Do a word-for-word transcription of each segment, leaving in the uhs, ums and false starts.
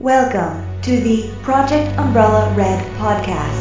Welcome to the Project Umbrella Red podcast.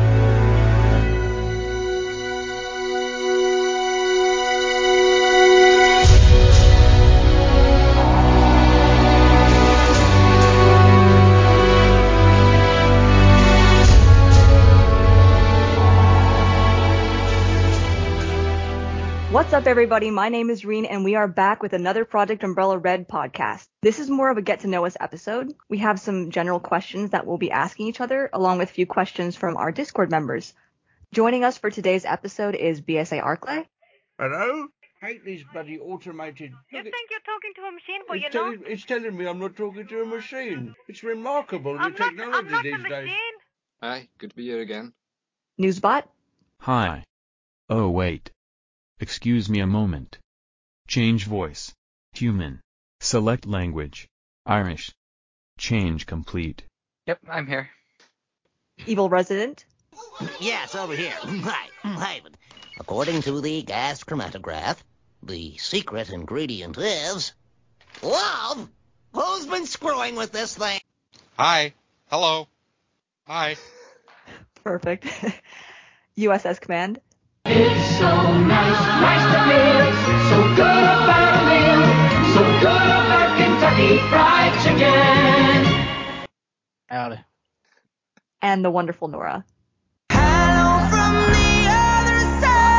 What's up, everybody? My name is Reen, and we are back with another Project Umbrella Red podcast. This is more of a get-to-know-us episode. We have some general questions that we'll be asking each other, along with a few questions from our Discord members. Joining us for today's episode is B S A Arclay. Hello? Hate these bloody automated... You Look, think you're talking to a machine, but it's, you're telling, not. it's telling me I'm not talking to a machine. It's remarkable, I'm the not. technology I'm not these a machine. days. Hi, good to be here again. Newsbot. Hi. Oh wait. Excuse me a moment. Change voice. Human. Select language. Irish. Change complete. Yep, I'm here. Evil Resident. Yes, over here. Hi, Ivan. According to the gas chromatograph, the secret ingredient is love. Who's been screwing with this thing? Hi. Hello. Hi. Perfect. U S S Command. It's so nice, nice to live. So good about a meal. So good about Kentucky Fried Chicken. Howdy. And the wonderful Nora. Hello from the other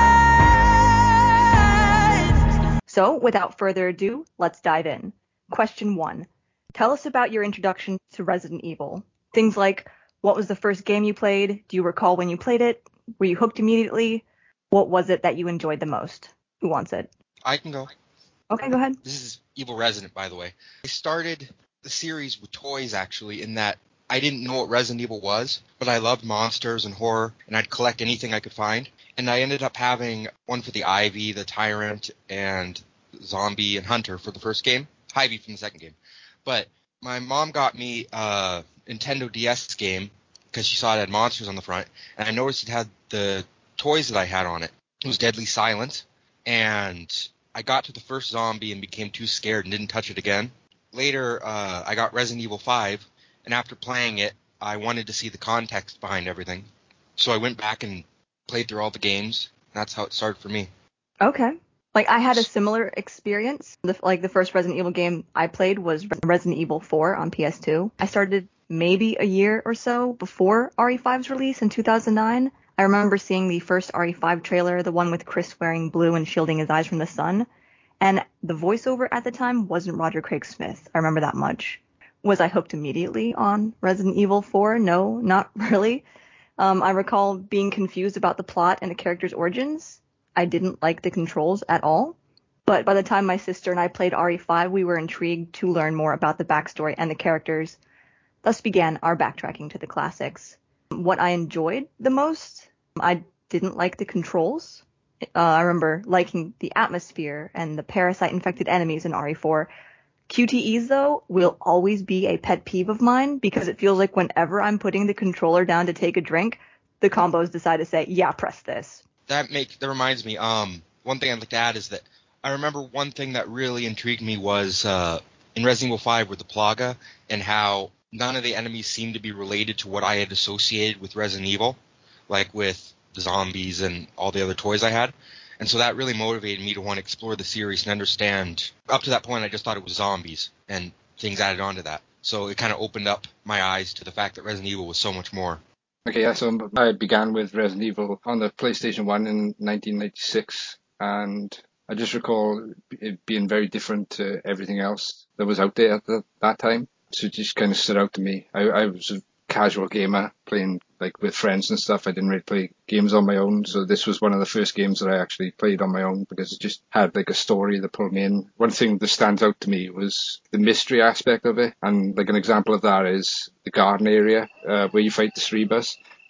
side. So, without further ado, let's dive in. Question one. Tell us about your introduction to Resident Evil. Things like, what was the first game you played? Do you recall when you played it? Were you hooked immediately? What was it that you enjoyed the most? Who wants it? I can go. Okay, go ahead. This is Evil Resident, by the way. I started the series with toys, actually, in that I didn't know what Resident Evil was, but I loved monsters and horror, and I'd collect anything I could find. And I ended up having one for the Ivy, the Tyrant, and Zombie and Hunter for the first game. Ivy from the second game. But my mom got me a Nintendo D S game because she saw it had monsters on the front, and I noticed it had the toys that I had on it. It was Deadly Silent, and I got to the first zombie and became too scared and didn't touch it again. Later, uh, I got Resident Evil five, and after playing it, I wanted to see the context behind everything. So I went back and played through all the games. That's how it started for me. Okay. Like, I had a similar experience. The, like, the first Resident Evil game I played was Resident Evil four on P S two. I started maybe a year or so before R E five's release in two thousand nine. I remember seeing the first R E five trailer, the one with Chris wearing blue and shielding his eyes from the sun. And the voiceover at the time wasn't Roger Craig Smith. I remember that much. Was I hooked immediately on Resident Evil four? No, not really. Um, I recall being confused about the plot and the character's origins. I didn't like the controls at all. But by the time my sister and I played R E five, we were intrigued to learn more about the backstory and the characters. Thus began our backtracking to the classics. What I enjoyed the most, I didn't like the controls. Uh, I remember liking the atmosphere and the parasite-infected enemies in R E four. Q T Es, though, will always be a pet peeve of mine because it feels like whenever I'm putting the controller down to take a drink, the combos decide to say, yeah, press this. That make that reminds me, um, one thing I'd like to add is that I remember one thing that really intrigued me was uh, in Resident Evil five with the Plaga and how none of the enemies seemed to be related to what I had associated with Resident Evil, like with the zombies and all the other toys I had. And so that really motivated me to want to explore the series and understand. Up to that point, I just thought it was zombies and things added on to that. So it kind of opened up my eyes to the fact that Resident Evil was so much more. Okay, yeah, so I began with Resident Evil on the PlayStation one in nineteen ninety-six, and I just recall it being very different to everything else that was out there at the, that time. So it just kind of stood out to me. I, I was a casual gamer playing like with friends and stuff. I didn't really play games on my own. So this was one of the first games that I actually played on my own because it just had like a story that pulled me in. One thing that stands out to me was the mystery aspect of it. And like an example of that is the garden area uh, where you fight the Cerebus.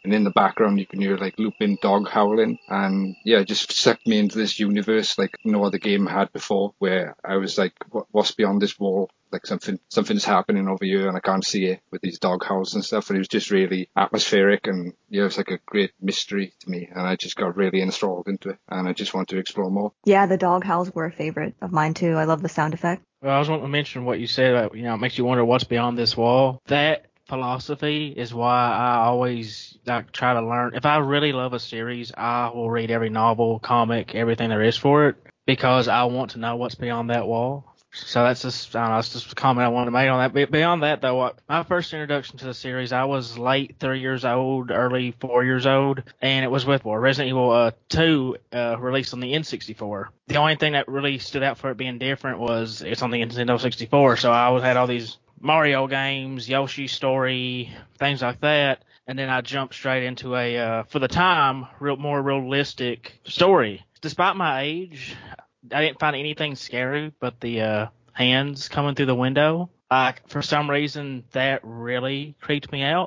and in the background you can hear like looping dog howling, and yeah, it just sucked me into this universe like no other game had before, where I was like, what, what's beyond this wall? Like something, something's happening over here and I can't see it with these dog howls and stuff. And it was just really atmospheric, and yeah, it was like a great mystery to me. And I just got really enthralled into it, and I just want to explore more. Yeah, the dog howls were a favorite of mine too. I love the sound effect. Well, I was wanting to mention what you said about, you know, it makes you wonder what's beyond this wall. That philosophy is why I always like try to learn. If I really love a series, I will read every novel, comic, everything there is for it, because I want to know what's beyond that wall. So that's just, I don't know, that's just a comment I wanted to make on that. But beyond that, though, what, my first introduction to the series, I was late three years old, early four years old, and it was with well, Resident Evil uh, two uh, released on the N sixty-four. The only thing that really stood out for it being different was it's on the Nintendo sixty-four, so I always had all these Mario games, Yoshi Story, things like that, and then I jumped straight into a, uh, for the time, real more realistic story. Despite my age, I didn't find anything scary, but the uh, hands coming through the window, like for some reason, that really creeped me out.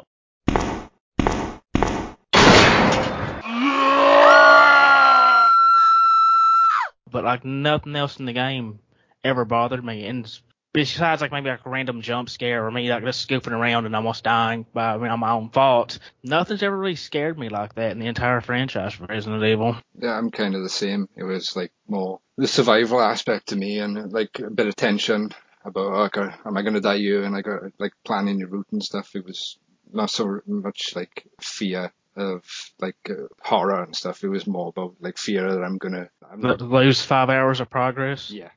But like nothing else in the game ever bothered me, and besides like maybe like a random jump scare or me like just scooping around and almost dying by I mean, my own fault, nothing's ever really scared me like that in the entire franchise for Resident Evil. Yeah, I'm kind of the same. It was like more the survival aspect to me, and like a bit of tension about, okay, am I going to die here? And I got like planning your route and stuff. It was not so much like fear of like uh, horror and stuff. It was more about like fear that I'm gonna I'm L- lose five hours of progress. Yeah,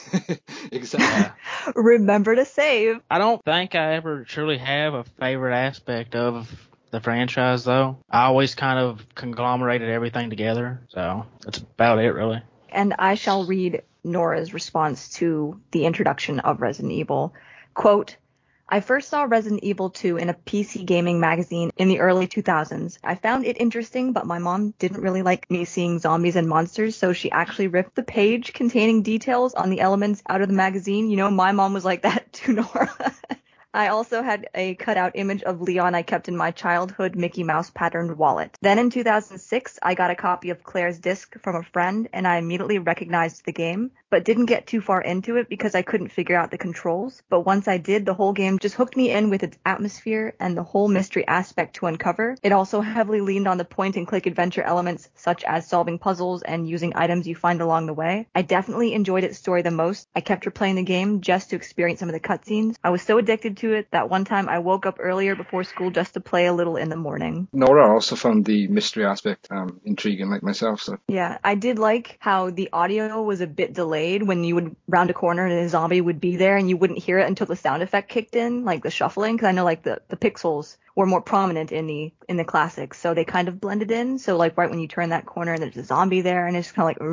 exactly. Remember to save. I don't think I ever truly have a favorite aspect of the franchise, though. I always kind of conglomerated everything together, so that's about it, really. And I shall read Nora's response to the introduction of Resident Evil. Quote, I first saw Resident Evil two in a P C gaming magazine in the early two thousands. I found it interesting, but my mom didn't really like me seeing zombies and monsters, so she actually ripped the page containing details on the elements out of the magazine. You know, my mom was like that too, Nora. I also had a cutout image of Leon I kept in my childhood Mickey Mouse patterned wallet. Then in two thousand six, I got a copy of Claire's disc from a friend, and I immediately recognized the game, but didn't get too far into it because I couldn't figure out the controls. But once I did, the whole game just hooked me in with its atmosphere and the whole mystery aspect to uncover. It also heavily leaned on the point-and-click adventure elements, such as solving puzzles and using items you find along the way. I definitely enjoyed its story the most. I kept replaying the game just to experience some of the cutscenes. I was so addicted to it that one time I woke up earlier before school just to play a little in the morning. Nora also found the mystery aspect um, intriguing, like myself. So yeah, I did like how the audio was a bit delayed when you would round a corner and a zombie would be there and you wouldn't hear it until the sound effect kicked in, like the shuffling, because I know like the, the pixels were more prominent in the in the classics, so they kind of blended in. So like right when you turn that corner and there's a zombie there and it's kind of like,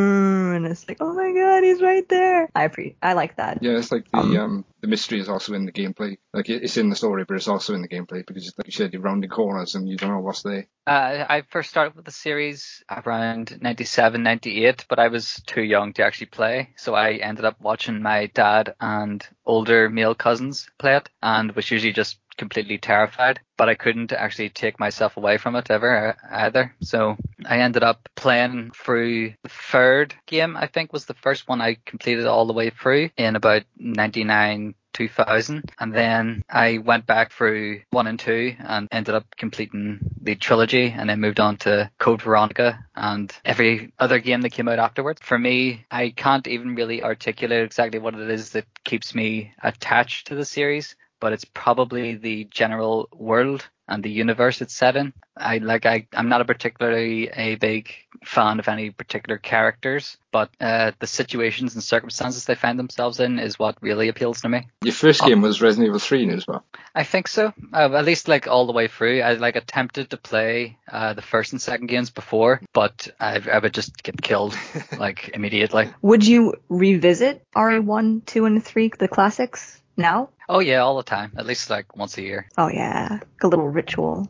and it's like, oh my god, he's right there. I pre I like that. Yeah, it's like the um, um the mystery is also in the gameplay. Like it's in the story, but it's also in the gameplay because, like you said, you're rounding corners and you don't know what's there. Uh, I first started with the series around ninety-seven, ninety-eight, but I was too young to actually play, so I ended up watching my dad and older male cousins play it, and was usually just completely terrified, but I couldn't actually take myself away from it ever either. So I ended up playing through the third game, I think was the first one I completed all the way through in about ninety-nine, two thousand, and then I went back through one and two and ended up completing the trilogy, and then moved on to Code Veronica and every other game that came out afterwards. For me, I can't even really articulate exactly what it is that keeps me attached to the series, but it's probably the general world and the universe it's set in. I like I I'm not a particularly a big fan of any particular characters, but uh, the situations and circumstances they find themselves in is what really appeals to me. Your first game was Resident Evil three as well. I think so. Uh, at least like all the way through. I like attempted to play uh, the first and second games before, but I, I would just get killed like immediately. Would you revisit R E one, two, and three, the classics, now? Oh yeah, all the time. At least like once a year. Oh yeah, like a little ritual.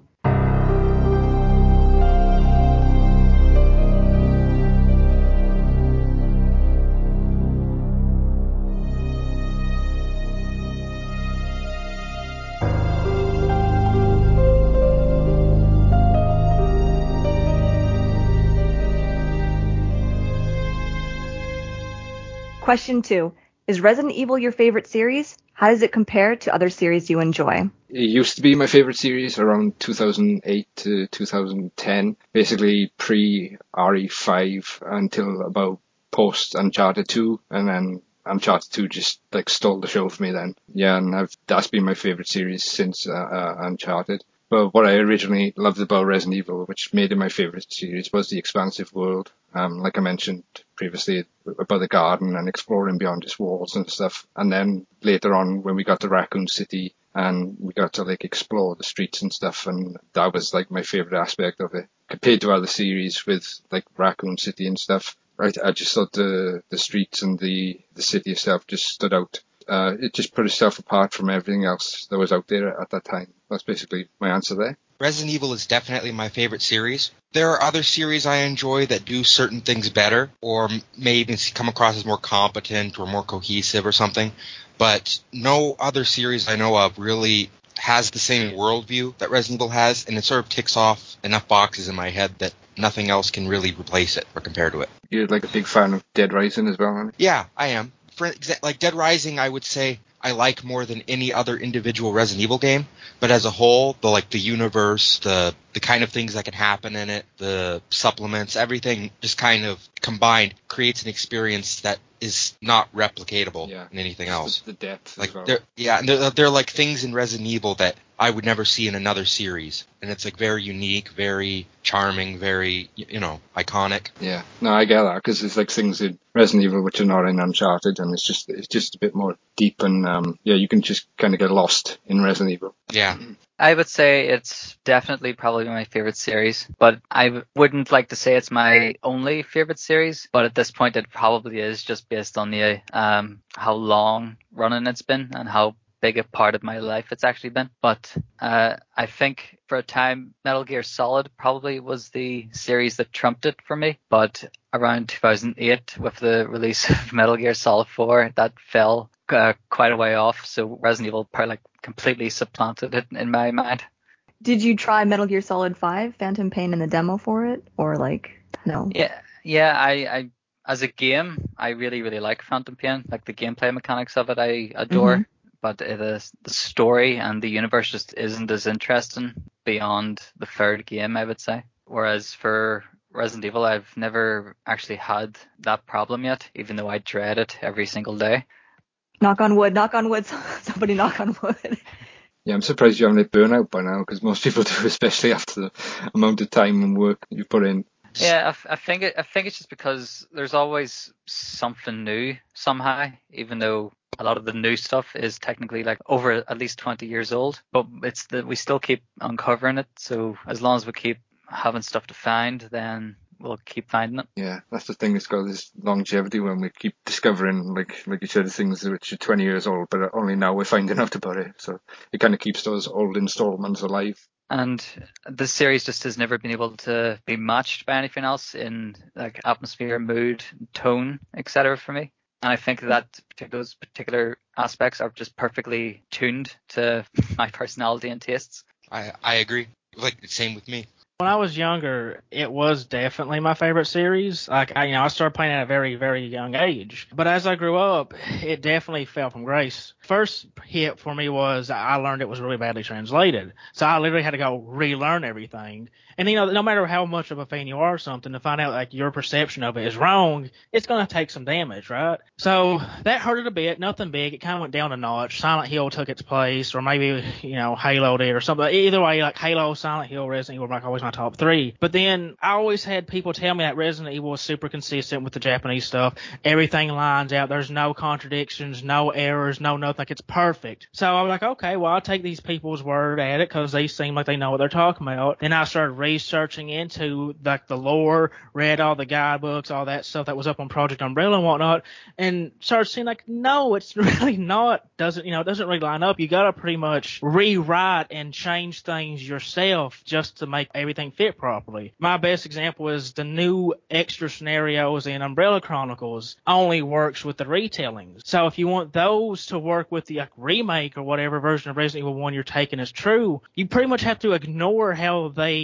Question two. Is Resident Evil your favorite series? How does it compare to other series you enjoy? It used to be my favorite series around two thousand eight to two thousand ten, basically pre R E five until about post Uncharted two, and then Uncharted two just like stole the show for me then. Yeah, and I've, that's been my favorite series since uh, uh, Uncharted. But what I originally loved about Resident Evil, which made it my favorite series, was the expansive world. Um, like I mentioned previously, about the garden and exploring beyond its walls and stuff. And then later on, when we got to Raccoon City and we got to like explore the streets and stuff, and that was like my favorite aspect of it. Compared to other series with like Raccoon City and stuff, right? I just thought the the streets and the the city itself just stood out. Uh, it just put itself apart from everything else that was out there at that time. That's basically my answer there. Resident Evil is definitely my favorite series. There are other series I enjoy that do certain things better, or may even come across as more competent or more cohesive or something, but no other series I know of really has the same worldview that Resident Evil has, and it sort of ticks off enough boxes in my head that nothing else can really replace it or compare to it. You're like a big fan of Dead Rising as well, aren't you? Yeah, I am. For exa- like Dead Rising, I would say I like more than any other individual Resident Evil game, but as a whole, the like the universe, the the kind of things that can happen in it, the supplements, everything just kind of combined creates an experience that is not replicatable Yeah. in anything else. The depth Like as well. there, yeah, and there, there are like things in Resident Evil that I would never see in another series, and it's like very unique, very charming, very y- you know iconic. Yeah, no, I get that because there's like things in Resident Evil which are not in Uncharted, and it's just it's just a bit more deep, and um, yeah, you can just kind of get lost in Resident Evil. Yeah. I would say it's definitely probably my favorite series, but I w- wouldn't like to say it's my only favorite series. But at this point, it probably is, just based on the um how long running it's been and how big a part of my life it's actually been. But uh, I think for a time, Metal Gear Solid probably was the series that trumped it for me. But around two thousand eight, with the release of Metal Gear Solid four, that fell uh, quite a way off. So Resident Evil probably like completely supplanted it in my mind. Did you try Metal Gear Solid five, Phantom Pain, in the demo for it? Or like, no? Yeah, yeah. I, I as a game, I really, really like Phantom Pain. Like the gameplay mechanics of it, I adore. Mhm. But it is, the story and the universe just isn't as interesting beyond the third game, I would say. Whereas for Resident Evil, I've never actually had that problem yet, even though I dread it every single day. Knock on wood, knock on wood, somebody knock on wood. Yeah, I'm surprised you haven't hit burnout by now, because most people do, especially after the amount of time and work you put in. Yeah, I, f- I think it, I think it's just because there's always something new somehow, even though a lot of the new stuff is technically like over at least twenty years old. But it's that we still keep uncovering it. So as long as we keep having stuff to find, then we'll keep finding it. Yeah, that's the thing. It's got this longevity when we keep discovering, like like you said, things which are twenty years old, but only now we're finding out about it. So it kind of keeps those old installments alive. And this series just has never been able to be matched by anything else in like atmosphere, mood, tone, et cetera for me. And I think that partic- those particular aspects are just perfectly tuned to my personality and tastes. I I agree. Like same with me. When I was younger, it was definitely my favorite series. Like, I, you know, I started playing at a very, very young age. But as I grew up, it definitely fell from grace. First hit for me was I learned it was really badly translated. So I literally had to go relearn everything. And, you know, no matter how much of a fan you are or something, to find out, like, your perception of it is wrong, it's going to take some damage, right? So that hurt it a bit. Nothing big. It kind of went down a notch. Silent Hill took its place, or maybe, you know, Halo did or something. Either way, like, Halo, Silent Hill, Resident Evil were like always my top three. But then I always had people tell me that Resident Evil was super consistent with the Japanese stuff. Everything lines out. There's no contradictions, no errors, no nothing. Like, it's perfect. So I was like, okay, well, I'll take these people's word at it because they seem like they know what they're talking about. Then I started researching into like the lore, read all the guidebooks, all that stuff that was up on Project Umbrella and whatnot, and started seeing like, no, it's really not. Doesn't, you know, it doesn't really line up. You got to pretty much rewrite and change things yourself just to make everything fit properly. My best example is the new extra scenarios in Umbrella Chronicles only works with the retellings. So if you want those to work with the like, remake or whatever version of Resident Evil one you're taking as true, you pretty much have to ignore how they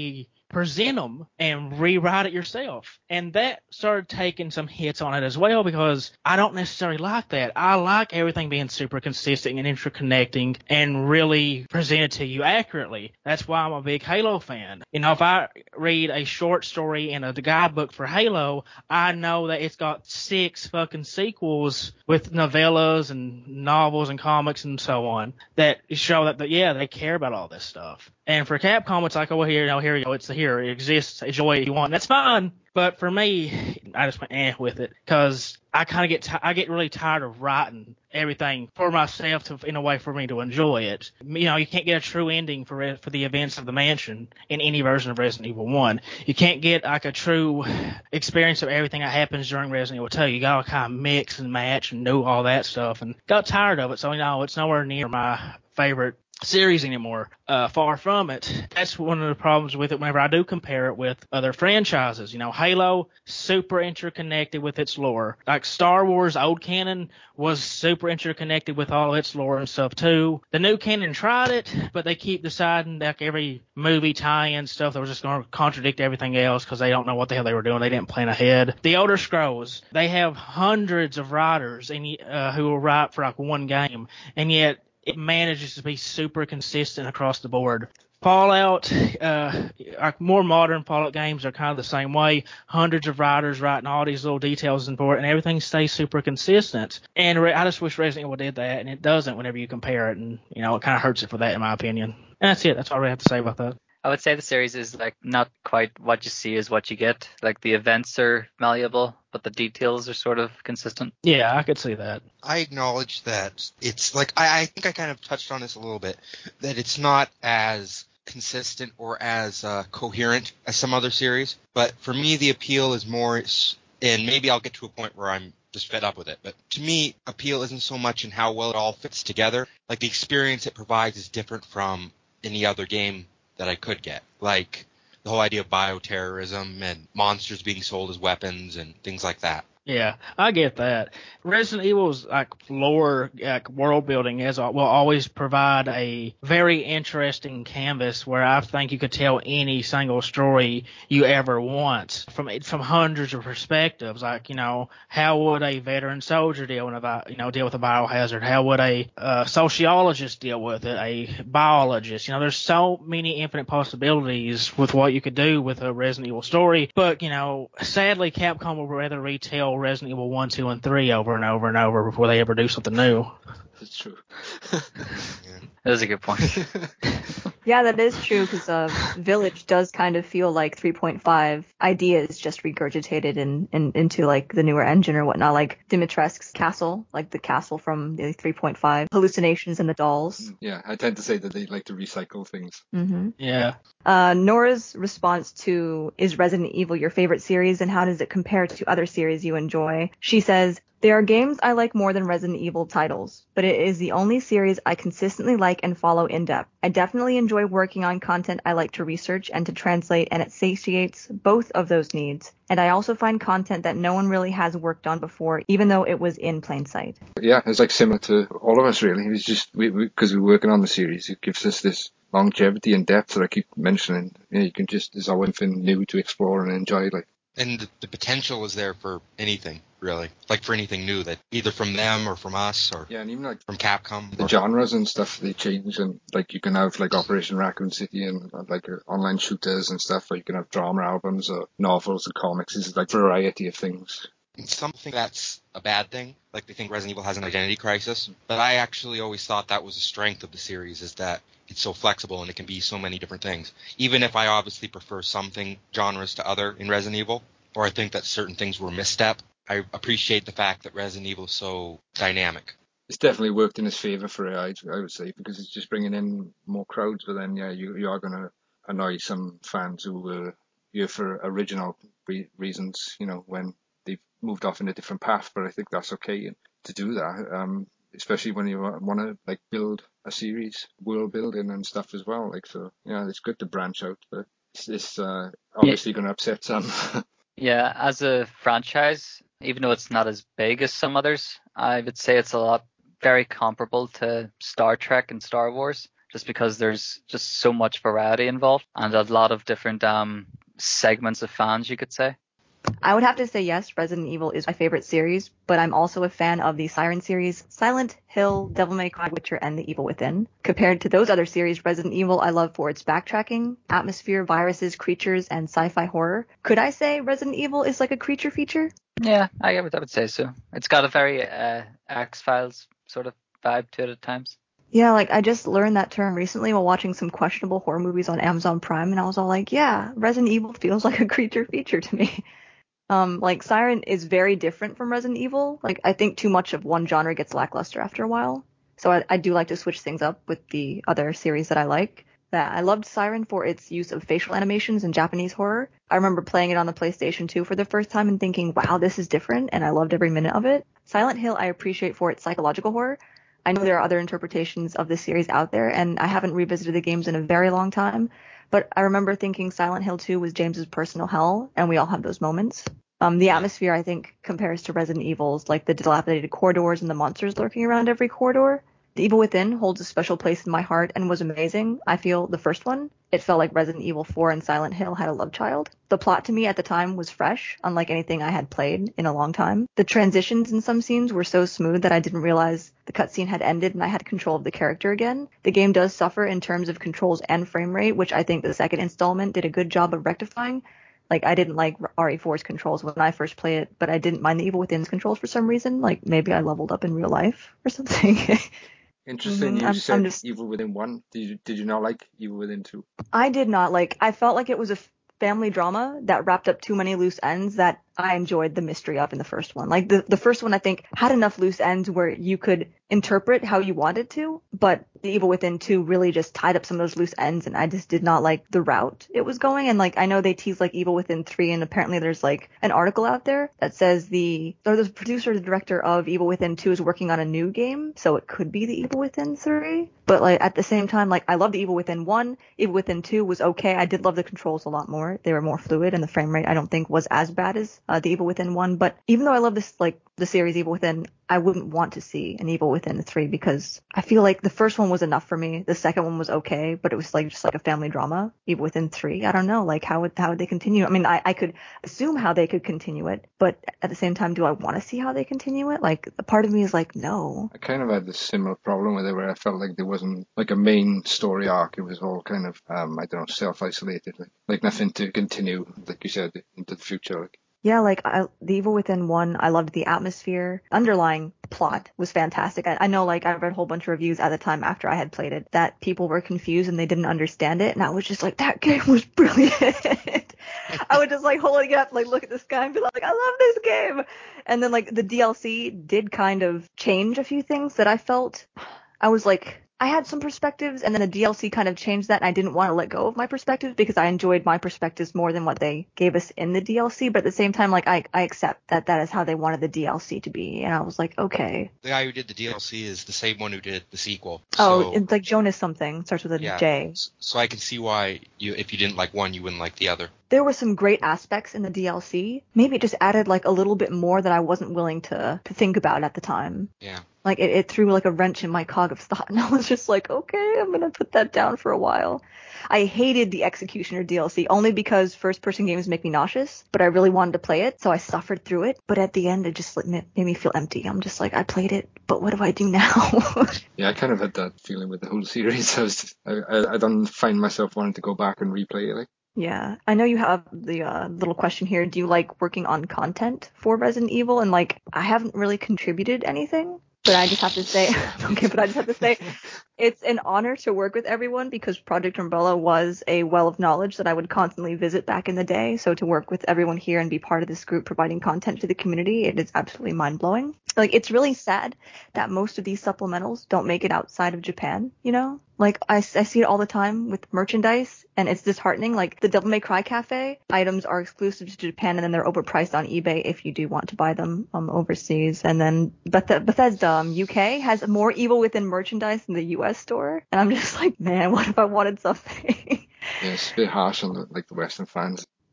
present them and rewrite it yourself. And that started taking some hits on it as well, because I don't necessarily like that. I like everything being super consistent and interconnecting and really presented to you accurately. That's why I'm a big Halo fan. You know, if I read a short story in a guidebook for Halo, I know that it's got six fucking sequels with novellas and novels and comics and so on that show that, that yeah, they care about all this stuff. And for Capcom, it's like, oh, well, here, no, here you go. It's here. It exists. Enjoy it if you want. That's fine. But for me, I just went eh with it, because I kind of get t- I get really tired of writing everything for myself to, in a way for me to enjoy it. You know, you can't get a true ending for re- for the events of the mansion in any version of Resident Evil one. You can't get like a true experience of everything that happens during Resident Evil two. You got to kind of mix and match and do all that stuff, and got tired of it. So, you know, it's nowhere near my favorite series anymore. Uh, far from it. That's one of the problems with it whenever I do compare it with other franchises. You know, Halo, super interconnected with its lore. Like Star Wars old canon was super interconnected with all its lore and stuff too. The new canon tried it, but they keep deciding like every movie tie-in stuff that was just going to contradict everything else because they don't know what the hell they were doing. They didn't plan ahead. The Elder Scrolls, they have hundreds of writers and uh, who will write for like one game, and yet it manages to be super consistent across the board. Fallout, uh, like more modern Fallout games are kind of the same way. Hundreds of writers writing all these little details and for it, and everything stays super consistent. And I just wish Resident Evil did that, and it doesn't whenever you compare it, and, you know, it kind of hurts it for that, in my opinion. And that's it. That's all I have to say about that. I would say the series is like not quite what you see is what you get. Like the events are malleable, but the details are sort of consistent. Yeah, I could see that. I acknowledge that it's like, I, I think I kind of touched on this a little bit, that it's not as consistent or as uh, coherent as some other series. But for me, the appeal is more, and maybe I'll get to a point where I'm just fed up with it. But to me, appeal isn't so much in how well it all fits together. Like the experience it provides is different from any other game that I could get. Like the whole idea of bioterrorism and monsters being sold as weapons and things like that. Yeah, I get that. Resident Evil's like lore, like world building, is will always provide a very interesting canvas where I think you could tell any single story you ever want from from hundreds of perspectives. Like, you know, how would a veteran soldier deal with a you know deal with a biohazard? How would a uh, sociologist deal with it? A biologist? You know, there's so many infinite possibilities with what you could do with a Resident Evil story. But, you know, sadly, Capcom will rather retell Resident Evil one, two, and three over and over and over before they ever do something new. That's true. That is a good point. Yeah, that is true, because uh, Village does kind of feel like three point five ideas just regurgitated in, in, into like the newer engine or whatnot, like Dimitrescu's castle, like the castle from the three point five, hallucinations and the dolls. Yeah, I tend to say that they like to recycle things. Mm-hmm. Yeah. Uh, Nora's response to, is Resident Evil your favorite series and how does it compare to other series you enjoy? She says, there are games I like more than Resident Evil titles, but it is the only series I consistently like and follow in depth. I definitely enjoy working on content I like to research and to translate, and it satiates both of those needs. And I also find content that no one really has worked on before, even though it was in plain sight. Yeah, it's like similar to all of us, really. It's just we because we, we're working on the series, it gives us this longevity and depth that I keep mentioning. You know, you can just, there's always something new to explore and enjoy. Like, and the, the potential is there for anything, really. Like for anything new, that either from them or from us or yeah, and even like from Capcom. The genres and stuff, they change, and like you can have like Operation Raccoon City and uh, like uh, online shooters and stuff, or you can have drama albums or novels and comics. It's like variety of things. Something that's a bad thing, like they think Resident Evil has an identity crisis, but I actually always thought that was a strength of the series, is that it's so flexible and it can be so many different things. Even if I obviously prefer something genres to other in Resident Evil, or I think that certain things were misstep, I appreciate the fact that Resident Evil is so dynamic. It's definitely worked in his favour for A I, I would say, because it's just bringing in more crowds. But then, yeah, you you are going to annoy some fans who were here for original re- reasons, you know, when they've moved off in a different path. But I think that's okay to do that, um, especially when you want to like build a series, world building and stuff as well. Like, so, yeah, it's good to branch out, but it's, it's uh, obviously yeah. going to upset some. Yeah, as a franchise, even though it's not as big as some others, I would say it's a lot very comparable to Star Trek and Star Wars. just because there's just so much variety involved and a lot of different um segments of fans, you could say. I would have to say yes, Resident Evil is my favorite series, but I'm also a fan of the Siren series, Silent Hill, Devil May Cry, Witcher, and The Evil Within. Compared to those other series, Resident Evil I love for its backtracking, atmosphere, viruses, creatures, and sci-fi horror. Could I say Resident Evil is like a creature feature? Yeah, I would, I would say so. It's got a very uh, X-Files sort of vibe to it at times. Yeah, like I just learned that term recently while watching some questionable horror movies on Amazon Prime, and I was all like, yeah, Resident Evil feels like a creature feature to me. Um, like Siren is very different from Resident Evil. Like I think too much of one genre gets lackluster after a while. So I, I do like to switch things up with the other series that I like. That I loved Siren for its use of facial animations in Japanese horror. I remember playing it on the PlayStation two for the first time and thinking, wow, this is different, and I loved every minute of it. Silent Hill I appreciate for its psychological horror. I know there are other interpretations of this series out there, and I haven't revisited the games in a very long time. But I remember thinking Silent Hill two was James's personal hell, and we all have those moments. Um, the atmosphere, I think, compares to Resident Evil's, like the dilapidated corridors and the monsters lurking around every corridor. The Evil Within holds a special place in my heart and was amazing. I feel the first one, it felt like Resident Evil four and Silent Hill had a love child. The plot to me at the time was fresh, unlike anything I had played in a long time. The transitions in some scenes were so smooth that I didn't realize the cutscene had ended and I had control of the character again. The game does suffer in terms of controls and frame rate, which I think the second installment did a good job of rectifying. Like, I didn't like R E four's controls when I first played it, but I didn't mind the Evil Within's controls for some reason. Like, maybe I leveled up in real life or something. Interesting. Mhm, You I'm- said I'm just- Evil Within one. Did you did you not like Evil Within two? I did not like, I felt like it was a f- family drama that wrapped up too many loose ends that I enjoyed the mystery of in the first one. Like, the, the first one, I think, had enough loose ends where you could interpret how you wanted to, but the Evil Within two really just tied up some of those loose ends, and I just did not like the route it was going. And like, I know they tease like Evil Within three, and apparently there's like an article out there that says the, or the producer, the director of Evil Within two is working on a new game, so it could be the Evil Within three. But like, at the same time, like, I love the Evil Within one. Evil Within two was okay. I did love the controls a lot more. They were more fluid, and the frame rate I don't think was as bad as uh, the Evil Within one. But even though I love this, like, the series Evil Within, I wouldn't want to see an Evil Within three because I feel like the first one was enough for me. The second one was okay, but it was like just like a family drama. Evil Within three, I don't know, like how would how would they continue? I mean, I, I could assume how they could continue it, but at the same time, do I want to see how they continue it? Like, a part of me is like, no. I kind of had this similar problem with it where I felt like there wasn't like a main story arc. It was all kind of, um, I don't know, self-isolated, like, like nothing to continue, like you said, into the future. Like. Yeah, like I, the Evil Within one, I loved the atmosphere. Underlying plot was fantastic. I, I know, like, I read a whole bunch of reviews at the time after I had played it that people were confused and they didn't understand it, and I was just like, that game was brilliant. I would just like holding it up, like, look at the sky and be like, I love this game. And then like the D L C did kind of change a few things that I felt. I was like, I had some perspectives, and then the D L C kind of changed that, and I didn't want to let go of my perspectives because I enjoyed my perspectives more than what they gave us in the D L C. But at the same time, like, I, I accept that that is how they wanted the D L C to be, and I was like, okay. The guy who did the D L C is the same one who did the sequel. Oh, So, it's like Jonas something, starts with a yeah. J. So I can see why you, if you didn't like one, you wouldn't like the other. There were some great aspects in the D L C. Maybe it just added like a little bit more that I wasn't willing to, to think about at the time. Yeah. Like, it, it threw like a wrench in my cog of thought, and I was just like, okay, I'm going to put that down for a while. I hated the Executioner D L C only because first-person games make me nauseous, but I really wanted to play it, so I suffered through it. But at the end, it just made me feel empty. I'm just like, I played it, but what do I do now? Yeah, I kind of had that feeling with the whole series. I was, I, I, I don't find myself wanting to go back and replay it. Like. Yeah, I know you have the uh, little question here. Do you like working on content for Resident Evil? And like, I haven't really contributed anything, but I just have to say, okay, but I just have to say, it's an honor to work with everyone because Project Umbrella was a well of knowledge that I would constantly visit back in the day. So to work with everyone here and be part of this group providing content to the community, it is absolutely mind-blowing. Like, it's really sad that most of these supplementals don't make it outside of Japan, you know? Like, I, I see it all the time with merchandise, and it's disheartening. Like, the Devil May Cry Cafe items are exclusive to Japan, and then they're overpriced on eBay if you do want to buy them um, overseas. And then Beth- Bethesda um, U K has more Evil Within merchandise than the U S store. And I'm just like, man, what if I wanted something? Yeah, it's a bit harsh on the, like the Western fans.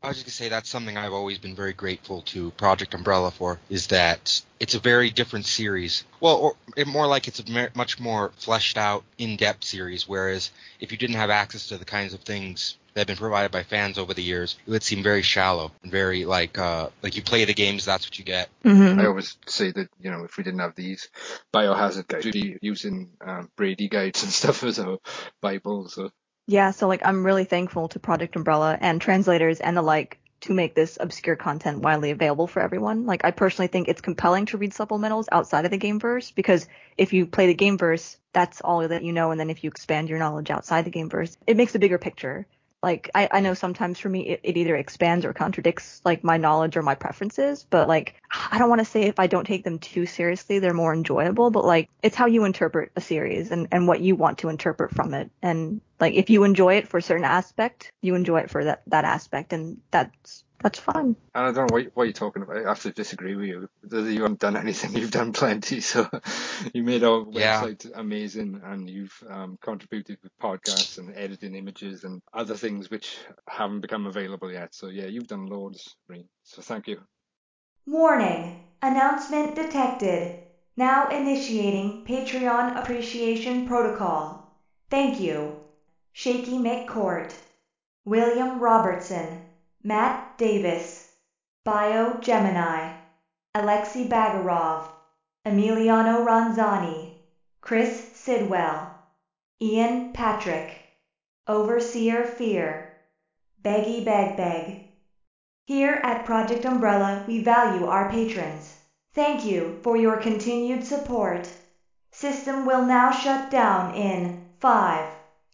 I was just going to say that's something I've always been very grateful to Project Umbrella for, is that it's a very different series. Well, or it more like it's a mer- much more fleshed out, in-depth series, whereas if you didn't have access to the kinds of things that have been provided by fans over the years, it would seem very shallow and very like uh, like you play the games, that's what you get. Mm-hmm. I always say that, you know, if we didn't have these biohazard guides, we'd be using um, Brady guides and stuff as a Bible. So Yeah, so like I'm really thankful to Project Umbrella and translators and the like to make this obscure content widely available for everyone. Like I personally think it's compelling to read supplementals outside of the gameverse, because if you play the gameverse, that's all that you know, and then if you expand your knowledge outside the gameverse, it makes a bigger picture. Like I, I know sometimes for me it, it either expands or contradicts like my knowledge or my preferences, but like I don't want to say if I don't take them too seriously they're more enjoyable, but like it's how you interpret a series and, and what you want to interpret from it. And like if you enjoy it for a certain aspect, you enjoy it for that, that aspect, and that's that's fun. And I don't know what, what you're talking about. I have to disagree with you. You haven't done anything. You've done plenty. So you made our Yeah. website amazing, and you've um, contributed with podcasts and editing images and other things which haven't become available yet. So yeah, you've done loads, Reen. So thank you. Warning. Announcement detected. Now initiating Patreon Appreciation Protocol. Thank you. Shaky McCourt, William Robertson, Matt Davis, Bio Gemini, Alexei Bagarov, Emiliano Ronzani, Chris Sidwell, Ian Patrick, Overseer Fear, Beggy Begbeg. Here at Project Umbrella, we value our patrons. Thank you for your continued support. System will now shut down in five,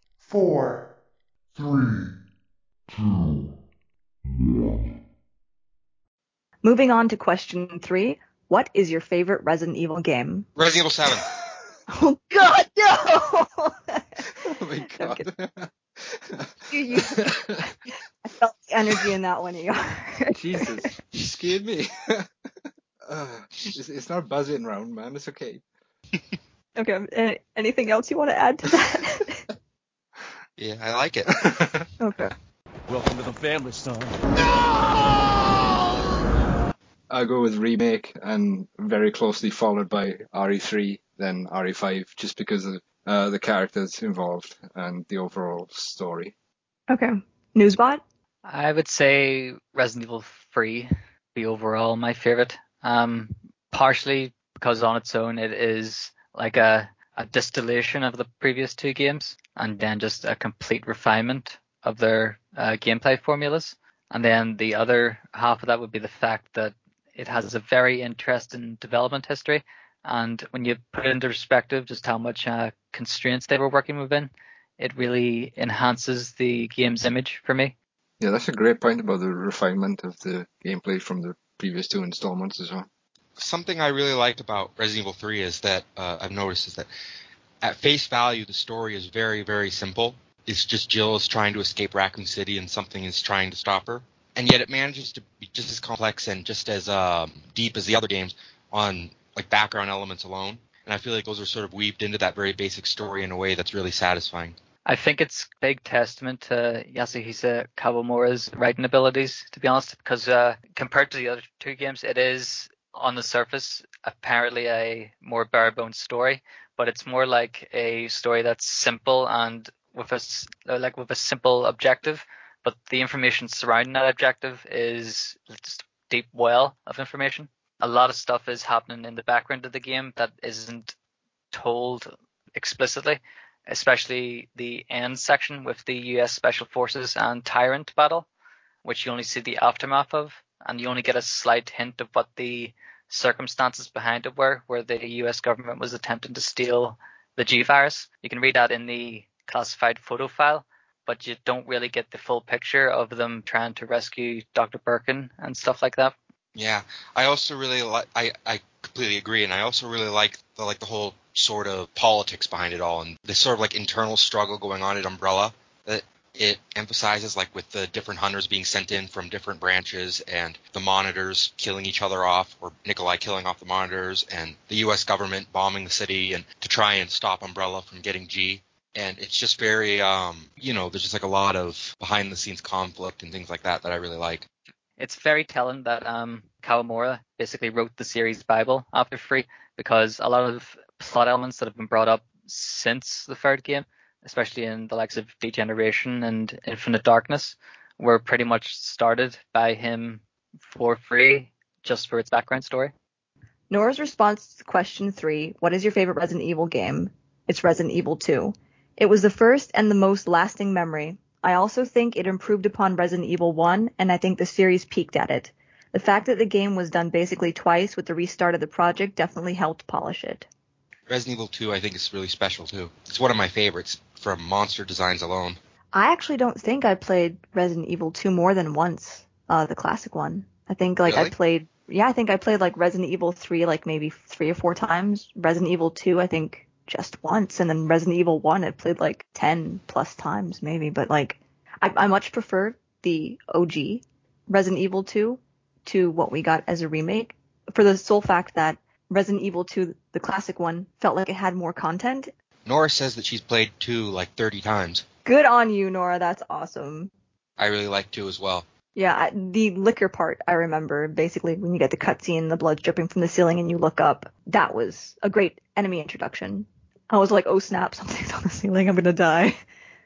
four, three, two, one. Moving on to question three. What is your favorite Resident Evil game? Resident Evil seven. Oh God, no! Oh my God. you, you, I felt the energy in that one, Igor. Jesus, you scared me. uh, it's, it's not buzzing round, man. It's okay. Okay, any, anything else you want to add to that? Yeah, I like it. Okay. Welcome to the family, son. I go with Remake, and very closely followed by R E three, then R E five, just because of uh, the characters involved and the overall story. Okay. Newsbot? I would say Resident Evil three be overall my favorite. Um, partially because on its own it is like a, a distillation of the previous two games, and then just a complete refinement of their uh, gameplay formulas. And then the other half of that would be the fact that it has a very interesting development history. And when you put it into perspective just how much uh, constraints they were working within, it really enhances the game's image for me. Yeah, that's a great point about the refinement of the gameplay from the previous two installments as well. Something I really liked about Resident Evil three is that uh, I've noticed is that at face value the story is very, very simple. It's just Jill is trying to escape Raccoon City and something is trying to stop her. And yet it manages to be just as complex and just as um, deep as the other games on like background elements alone. And I feel like those are sort of weaved into that very basic story in a way that's really satisfying. I think it's a big testament to Yasuhisa Kawamura's writing abilities, to be honest, because uh, compared to the other two games, it is, on the surface, apparently a more bare-bones story, but it's more like a story that's simple and with a, like with a simple objective, but the information surrounding that objective is just a deep well of information. A lot of stuff is happening in the background of the game that isn't told explicitly, especially the end section with the U S Special Forces and Tyrant battle, which you only see the aftermath of, and you only get a slight hint of what the circumstances behind it were, where the U S government was attempting to steal the G virus. You can read that in the classified photo file, but you don't really get the full picture of them trying to rescue Doctor Birkin and stuff like that. Yeah, I also really like. I, I completely agree, and I also really like the like the whole sort of politics behind it all, and the sort of like internal struggle going on at Umbrella that it emphasizes, like with the different hunters being sent in from different branches, and the monitors killing each other off, or Nikolai killing off the monitors, and the U S government bombing the city, and to try and stop Umbrella from getting G. and it's just very, um, you know, there's just like a lot of behind the scenes conflict and things like that that I really like. It's very telling that um, Kawamura basically wrote the series Bible after Free, because a lot of plot elements that have been brought up since the third game, especially in the likes of Degeneration and Infinite Darkness, were pretty much started by him for Free, just for its background story. Nora's response to question three, what is your favorite Resident Evil game? It's Resident Evil two. It was the first and the most lasting memory. I also think it improved upon Resident Evil one, and I think the series peaked at it. The fact that the game was done basically twice with the restart of the project definitely helped polish it. Resident Evil two, I think, is really special too. It's one of my favorites from monster designs alone. I actually don't think I played Resident Evil two more than once, uh, the classic one. I think like Really? I played, yeah, I think I played like Resident Evil three like maybe three or four times. Resident Evil two, I think just once, and then Resident Evil one I played like ten plus times maybe. But like, I, I much prefer the O G Resident Evil two to what we got as a remake, for the sole fact that Resident Evil two, the classic one, felt like it had more content. Nora says that she's played two like thirty times. Good on you, Nora. That's awesome. I really like two as well. Yeah, I- the liquor part, I remember, basically when you get the cutscene, the blood dripping from the ceiling and you look up, that was a great enemy introduction. I was like, oh snap, something's on the ceiling, I'm gonna die.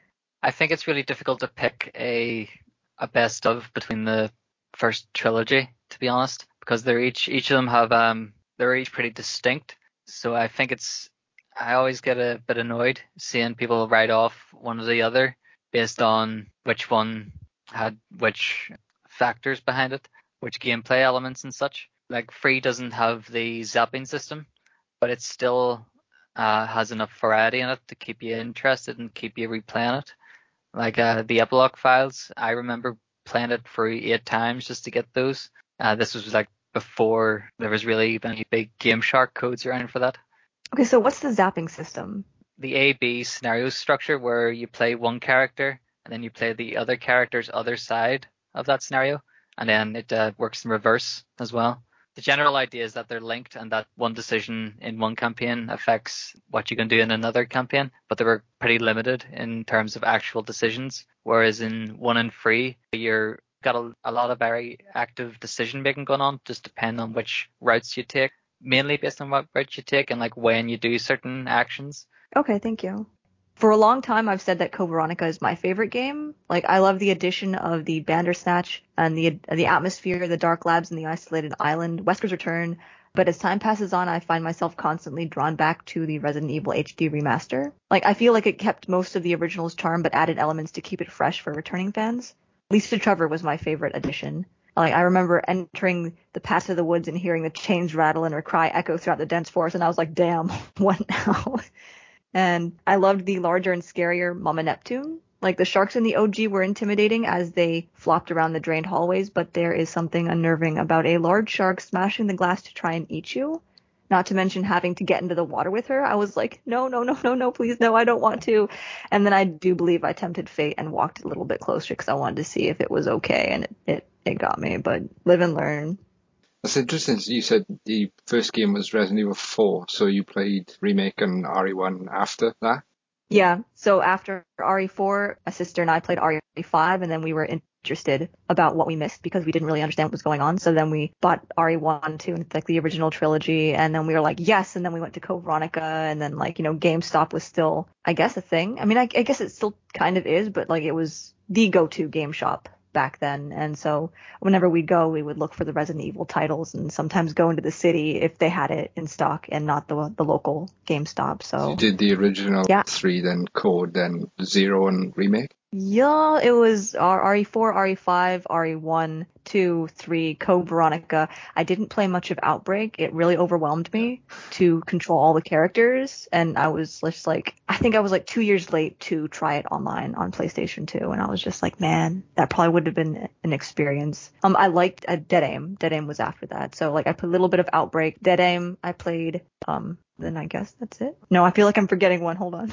I think it's really difficult to pick a a best of between the first trilogy, to be honest, because they're each each of them have um they're each pretty distinct. So I think it's I always get a bit annoyed seeing people write off one or the other based on which one had which factors behind it, which gameplay elements and such. Like Free doesn't have the zapping system, but it still uh, has enough variety in it to keep you interested and keep you replaying it. Like uh, the epilogue files, I remember playing it for eight times just to get those. Uh, this was like before there was really any big Game Shark codes around for that. Okay, so what's the zapping system? The A B scenario structure where you play one character and then you play the other character's other side of that scenario, and then it uh, works in reverse as well. The general idea is that they're linked and that one decision in one campaign affects what you can do in another campaign, but they were pretty limited in terms of actual decisions, whereas in one and Free, you're got a, a lot of very active decision making going on, just depending on which routes you take, mainly based on what route you take and like when you do certain actions. Okay, thank you. For a long time, I've said that Code Veronica is my favorite game. Like, I love the addition of the Bandersnatch and the the atmosphere, the dark labs, and the isolated island, Wesker's Return. But as time passes on, I find myself constantly drawn back to the Resident Evil H D remaster. Like, I feel like it kept most of the original's charm, but added elements to keep it fresh for returning fans. Lisa Trevor was my favorite addition. Like, I remember entering the paths of the woods and hearing the chains rattle and her cry echo throughout the dense forest, and I was like, damn, what now? And I loved the larger and scarier Mama Neptune. Like, the sharks in the O G were intimidating as they flopped around the drained hallways, but there is something unnerving about a large shark smashing the glass to try and eat you. Not to mention having to get into the water with her. I was like, no, no, no, no, no, please, no, I don't want to. And then I do believe I tempted fate and walked a little bit closer because I wanted to see if it was okay, and it, it, it got me. But live and learn. That's interesting. You said the first game was Resident Evil four, so you played Remake and R E one after that? Yeah, so after R E four, a sister and I played R E five, and then we were interested about what we missed because we didn't really understand what was going on. So then we bought R E one, two, and it's like the original trilogy, and then we were like, yes, and then we went to Code Veronica, and then like, you know, GameStop was still, I guess, a thing. I mean, I, I guess it still kind of is, but like it was the go-to game shop back then. And so whenever we'd go, we would look for the Resident Evil titles and sometimes go into the city if they had it in stock and not the the local GameStop. So, so you did the original yeah. three, then Code, then Zero, and Remake? Yeah, it was R E four, R E five, R E one, two, three, Code Veronica. I didn't play much of Outbreak. It really overwhelmed me to control all the characters, and I was just like, I think I was like two years late to try it online on PlayStation two, and I was just like, man, that probably would have been an experience. Um, I liked uh, Dead Aim. Dead Aim was after that, so like I played a little bit of Outbreak. Dead Aim, I played. Um, then I guess that's it. No, I feel like I'm forgetting one. Hold on.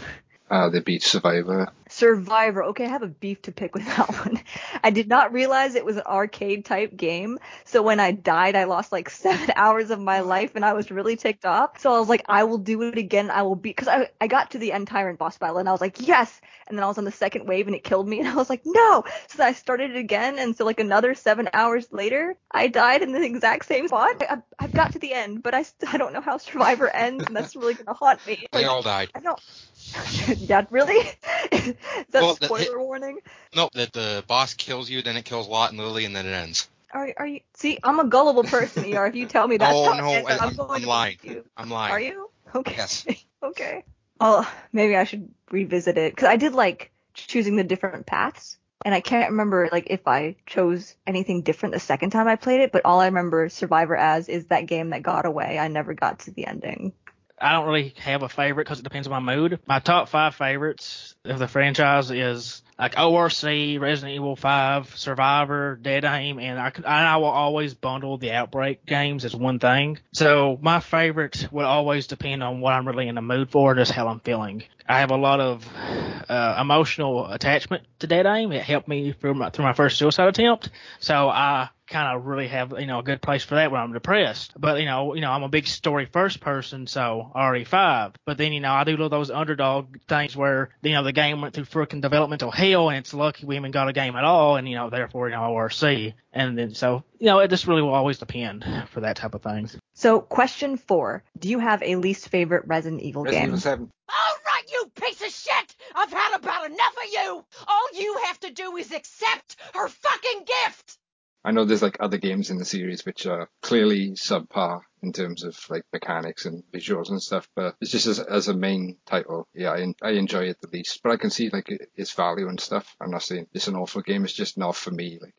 Uh, they beat Survivor. Survivor. Okay, I have a beef to pick with that one. I did not realize it was an arcade type game. So when I died, I lost like seven hours of my life and I was really ticked off. So I was like, I will do it again. I will beat, cause I, I got to the end tyrant boss battle and I was like, yes. And then I was on the second wave and it killed me and I was like, no. So then I started it again. And so like another seven hours later, I died in the exact same spot. I, I've got to the end, but I, st- I don't know how Survivor ends and that's really going to haunt me. They Like, all died. I don't. Yeah, really? Is that Well, the- spoiler warning? No, that the boss kills you, then it kills Lot and Lily, and then it ends. Are are you? See, I'm a gullible person, E R. If you tell me that's No, how no, it ends, I- I'm, I'm- going I'm to lying. believe you. I'm lying. Are you? Okay. Yes. Okay. Oh, maybe I should revisit it because I did like choosing the different paths, and I can't remember like if I chose anything different the second time I played it. But all I remember Survivor as is that game that got away. I never got to the ending. I don't really have a favorite because it depends on my mood. My top five favorites of the franchise is like O R C, Resident Evil five, Survivor, Dead Aim, and I, could- I will always bundle the Outbreak games as one thing. So my favorite would always depend on what I'm really in the mood for, just how I'm feeling. I have a lot of uh, emotional attachment to Dead Aim. It helped me through my, through my first suicide attempt. So I kind of really have, you know, a good place for that when I'm depressed. But, you know, you know, I'm a big story first person, so R E five. But then, you know, I do love those underdog things where, you know, the game went through freaking developmental hell and it's lucky we even got a game at all and, you know, therefore, you know, O R C. And then so, you know, it just really will always depend for that type of thing. So, question four: do you have a least favorite Resident Evil Resident game? Evil seven. All right, you piece of shit! I've had about enough of you! All you have to do is accept her fucking gift! I know there's like other games in the series which are clearly subpar in terms of like mechanics and visuals and stuff, but it's just as, as a main title, yeah, I, I enjoy it the least. But I can see like its value and stuff. I'm not saying it's an awful game. It's just not for me. Like.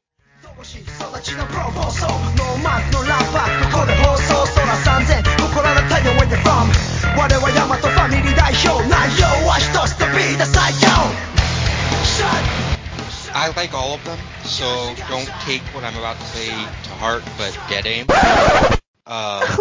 I like all of them, so don't take what I'm about to say to heart, but Dead Aim. Uh,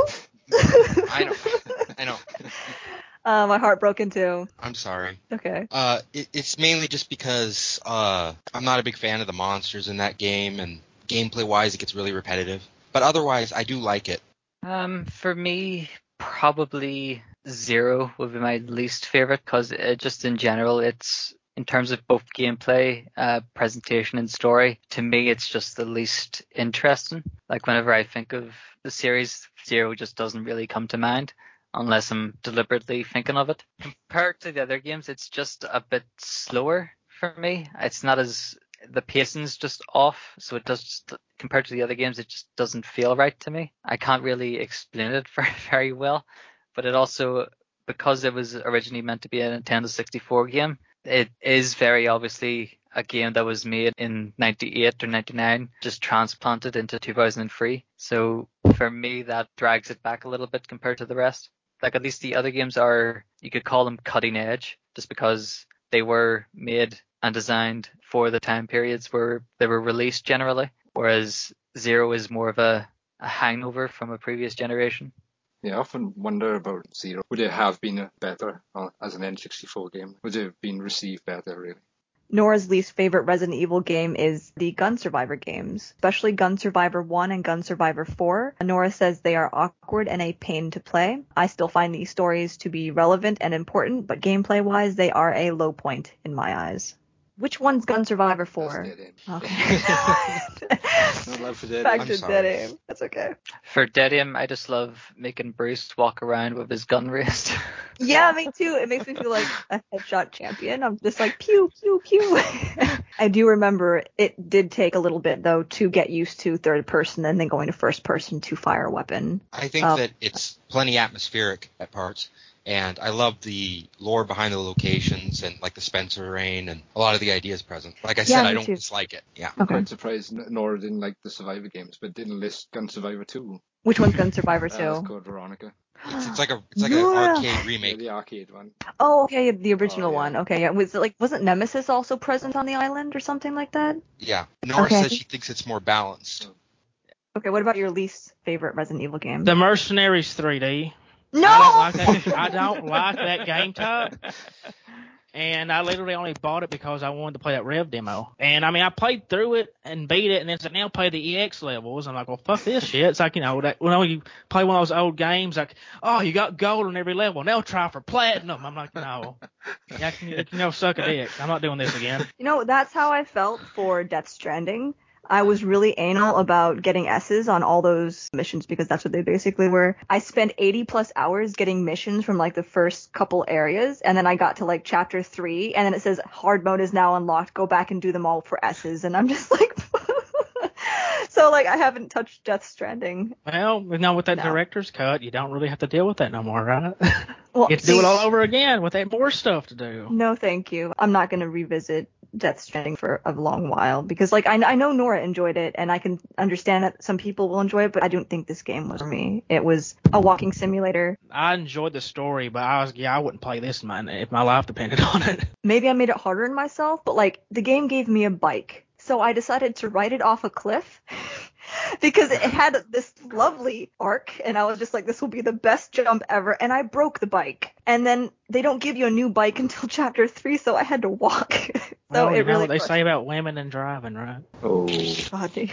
I know. I know. Uh, my heart broke in two. I'm sorry. Okay. Uh, it, it's mainly just because uh, I'm not a big fan of the monsters in that game, and gameplay-wise, it gets really repetitive. But otherwise, I do like it. Um, for me, probably Zero would be my least favorite because it just in general, it's in terms of both gameplay, uh, presentation, and story. To me, it's just the least interesting. Like whenever I think of the series, Zero just doesn't really come to mind unless I'm deliberately thinking of it. Compared to the other games, it's just a bit slower for me. It's not as the pacing's just off, so it does just, compared to the other games, it just doesn't feel right to me. I can't really explain it very, very well, but it also, because it was originally meant to be a Nintendo sixty-four game, it is very obviously a game that was made in ninety-eight or ninety-nine, just transplanted into two thousand three. So for me, that drags it back a little bit compared to the rest. Like at least the other games are, you could call them cutting edge, just because they were made and designed for the time periods where they were released generally, whereas Zero is more of a, a hangover from a previous generation. Yeah, I often wonder about Zero. Would it have been better uh, as an N sixty-four game? Would it have been received better, really? Nora's least favorite Resident Evil game is the Gun Survivor games, especially Gun Survivor one and Gun Survivor four. Nora says they are awkward and a pain to play. I still find these stories to be relevant and important, but gameplay-wise, they are a low point in my eyes. Which one's Gun Survivor four? That's Dead Aim. Okay. Not allowed for Dead Back Aim. to Dead Aim. That's okay. For Dead Aim, I just love making Bruce walk around with his gun raised. Yeah, me too. It makes me feel like a headshot champion. I'm just like, pew, pew, pew. I do remember it did take a little bit, though, to get used to third person and then going to first person to fire a weapon. I think Uh, that it's plenty atmospheric at parts, and I love the lore behind the locations and like the Spencer Rain and a lot of the ideas present. Like I Yeah, said, me I don't too. dislike it. Yeah. I'm Okay. quite surprised N- Nora didn't like the Survivor games, but didn't list Gun Survivor two. Which one's Gun Survivor Uh, it's two? called Veronica. It's, it's like a it's like an Nora. arcade Yeah, remake. the arcade one. Oh, okay, the original Oh, yeah. one. Okay, yeah. Was it like wasn't Nemesis also present on the island or something like that? Yeah. Nora Okay. says she thinks it's more balanced. Okay, what about your least favorite Resident Evil game? The Mercenaries three D. No! I don't like that. I don't like that game type. and I literally only bought it because I wanted to play that Rev demo. And I mean, I played through it and beat it, and then said, now play the E X levels. I'm like, well, fuck this shit. It's like, you know, that when you play one of those old games, like, oh, you got gold on every level. Now try for platinum. I'm like, no. Yeah, can you, you know, suck a dick. I'm not doing this again. You know, that's how I felt for Death Stranding. I was really anal about getting S's on all those missions because that's what they basically were. I spent eighty plus hours getting missions from like the first couple areas, and then I got to like chapter three, and then it says hard mode is now unlocked. Go back and do them all for S's, and I'm just like, so like I haven't touched Death Stranding. Well, now with that No. director's cut, you don't really have to deal with that no more, right? Well, you get to see, do it all over again with that more stuff to do. No, thank you. I'm not going to revisit Death Stranding for a long while because, like, I, I know Nora enjoyed it, and I can understand that some people will enjoy it, but I don't think this game was for me. It was a walking simulator. I enjoyed the story, but I was yeah, I wouldn't play this man if my life depended on it. Maybe I made it harder on myself, but like the game gave me a bike, so I decided to ride it off a cliff. Because it had this lovely arc, and I was just like, this will be the best jump ever, and I broke the bike. And then they don't give you a new bike until chapter three, so I had to walk. so well, you it know really what they crushed say about women and driving, right? Oh. God.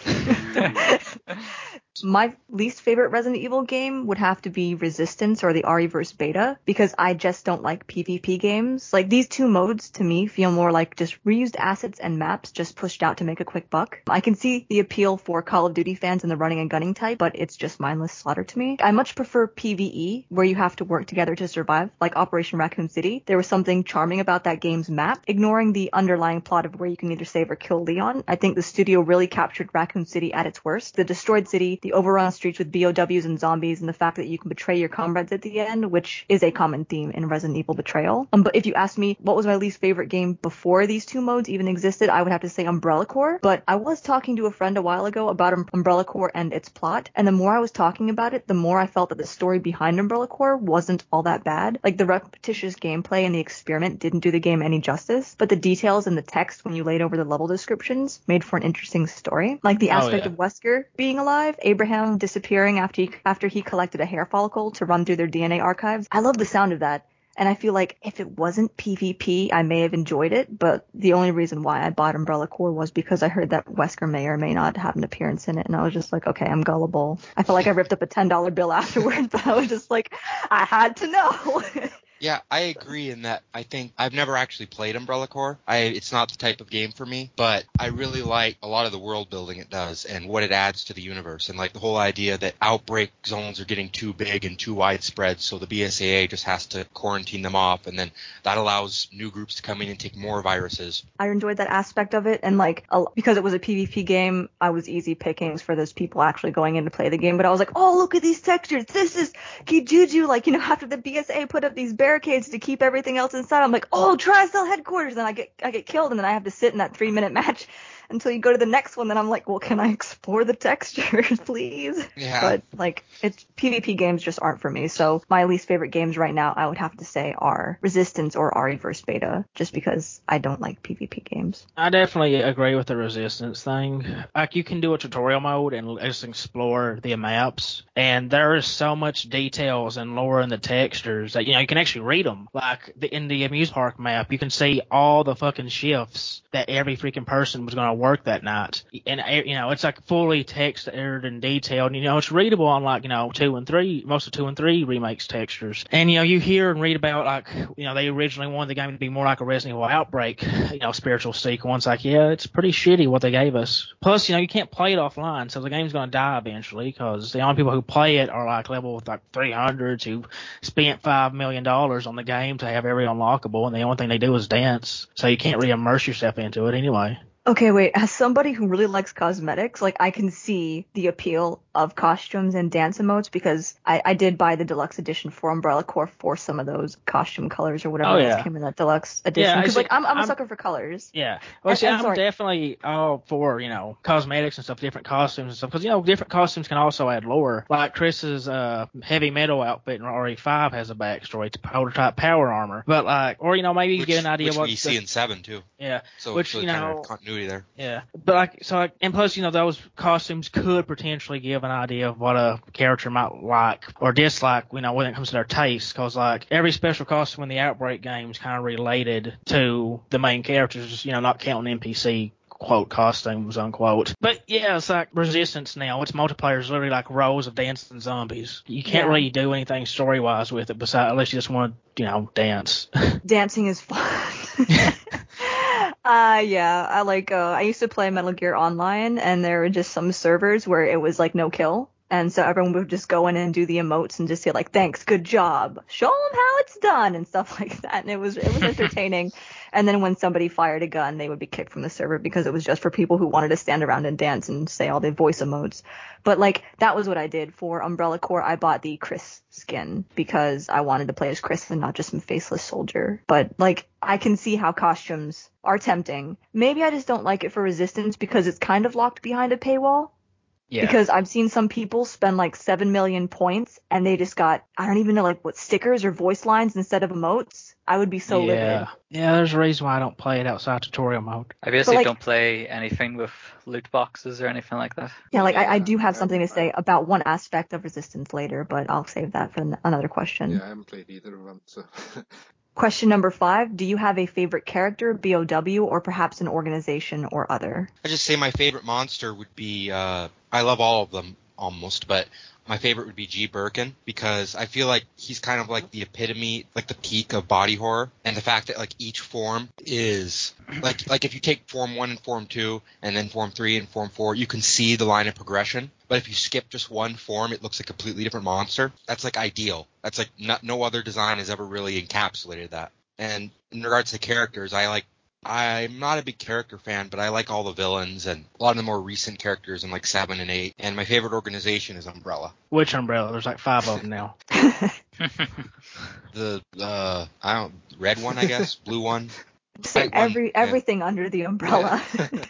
My least favorite Resident Evil game would have to be Resistance or the Re:Verse beta, because I just don't like PvP games. Like, these two modes to me feel more like just reused assets and maps just pushed out to make a quick buck. I can see the appeal for Call of Duty fans in the running and gunning type, but it's just mindless slaughter to me. I much prefer PvE, where you have to work together to survive, like Operation Raccoon City. There was something charming about that game's map, ignoring the underlying plot of where you can either save or kill Leon. I think the studio really captured Raccoon City at its worst. The destroyed city, the overrun streets with B O Ws and zombies, and the fact that you can betray your comrades at the end, which is a common theme in Resident Evil Betrayal. Um, but if you ask me what was my least favorite game before these two modes even existed, I would have to say Umbrella Corps. But I was talking to a friend a while ago about um- Umbrella Corps and its plot, and the more I was talking about it, the more I felt that the story behind Umbrella Corps wasn't all that bad. Like, the repetitious gameplay and the experiment didn't do the game any justice, but the details and the text when you laid over the level descriptions made for an interesting story. Like the aspect oh, yeah. of Wesker being alive, Abraham disappearing after he, after he collected a hair follicle to run through their D N A archives. I love the sound of that. And I feel like if it wasn't PvP, I may have enjoyed it, but the only reason why I bought Umbrella Corps was because I heard that Wesker may or may not have an appearance in it, and I was just like, okay, I'm gullible. I felt like I ripped up a ten dollar bill afterwards, but I was just like, I had to know. Yeah, I agree in that I think I've never actually played Umbrella Corps. I, it's not the type of game for me, but I really like a lot of the world building it does and what it adds to the universe. And like the whole idea that outbreak zones are getting too big and too widespread, so the B S A A just has to quarantine them off, and then that allows new groups to come in and take more viruses. I enjoyed that aspect of it, and like a, because it was a PvP game, I was easy pickings for those people actually going in to play the game. But I was like, oh, look at these textures. This is Kijuju. Like, you know, after the B S A A put up these barricades to keep everything else inside, I'm like, oh, Tristel headquarters, and I get I get killed, and then I have to sit in that three minute match until you go to the next one. Then I'm like, well, can I explore the textures, please? Yeah. But like, it's PvP games just aren't for me. So my least favorite games right now, I would have to say, are Resistance or Re:Verse beta, just because I don't like PvP games. I definitely agree with the Resistance thing. Like, you can do a tutorial mode and just explore the maps, and there is so much details and lore in the textures that, you know, you can actually read them. Like, the, in the amuse park map, you can see all the fucking shifts that every freaking person was going to work that night. And, you know, it's like fully textured and detailed. You know, it's readable on, like, you know, two and three, most of two and three remakes textures. And, you know, you hear and read about, like, you know, they originally wanted the game to be more like a Resident Evil Outbreak, you know, spiritual sequence. Like, yeah, it's pretty shitty what they gave us. Plus, you know, you can't play it offline, so the game's going to die eventually, because the only people who play it are, like, level, like, three hundreds who spent five million dollars on the game to have every unlockable, and the only thing they do is dance. So you can't really immerse yourself into it anyway. Okay, wait, as somebody who really likes cosmetics, like, I can see the appeal of costumes and dance emotes, because I, I did buy the deluxe edition for Umbrella Corps for some of those costume colors or whatever Oh, else yeah. came in that deluxe edition. Yeah, I Because, see- like, I'm, I'm a I'm- sucker for colors. Yeah. Well, And- see, and I'm sorry. definitely all for, you know, cosmetics and stuff, different costumes and stuff, because, you know, different costumes can also add lore. Like Chris's uh, heavy metal outfit in R E five has a backstory. It's prototype power armor. But, like, or, you know, maybe you Which, get an idea which what we see in seven too. Yeah. So, which, so you kind know, of continuity continuity there. Yeah, but like so, like, and plus, you know, those costumes could potentially give an idea of what a character might like or dislike, you know, when it comes to their taste. Because like every special costume in the Outbreak game is kind of related to the main characters, you know, not counting N P C quote costumes unquote. But yeah, it's like Resistance now. Its multiplayer is literally like rows of dancing zombies. You can't Yeah. really do anything story wise with it besides unless you just want to, you know, dance. Dancing is fun. uh yeah, I like uh I used to play Metal Gear Online, and there were just some servers where it was like no kill. And so everyone would just go in and do the emotes and just say like, thanks, good job, show them how it's done and stuff like that. And it was it was entertaining. And then when somebody fired a gun, they would be kicked from the server because it was just for people who wanted to stand around and dance and say all the voice emotes. But like that was what I did for Umbrella Corps. I bought the Chris skin because I wanted to play as Chris and not just some faceless soldier. But like I can see how costumes are tempting. Maybe I just don't like it for Resistance because it's kind of locked behind a paywall. Yeah. Because I've seen some people spend like seven million points and they just got, I don't even know, like what stickers or voice lines instead of emotes. I would be so yeah. livid. Yeah, there's a reason why I don't play it outside tutorial mode. I basically like- don't play anything with loot boxes or anything like that. Yeah, like I, I Yeah, do have I something to haven't- say about one aspect of Resistance later, but I'll save that for an- another question. Yeah, I haven't played either of them, so. Question number five. Do you have a favorite character, B O W, or perhaps an organization or other? I just say my favorite monster would be, uh, I love all of them almost, but my favorite would be G. Birkin because I feel like he's kind of like the epitome, like the peak of body horror, and the fact that like each form is like like if you take form one and form two and then form three and form four, you can see the line of progression. But if you skip just one form, it looks like a completely different monster. That's like ideal. That's like not, no other design has ever really encapsulated that. And in regards to characters, I like I'm not a big character fan, but I like all the villains and a lot of the more recent characters in like seven and eight. And my favorite organization is Umbrella. Which Umbrella? There's like five of them now. The uh, I don't red one, I guess, blue one. Say White one, every yeah. everything under the umbrella.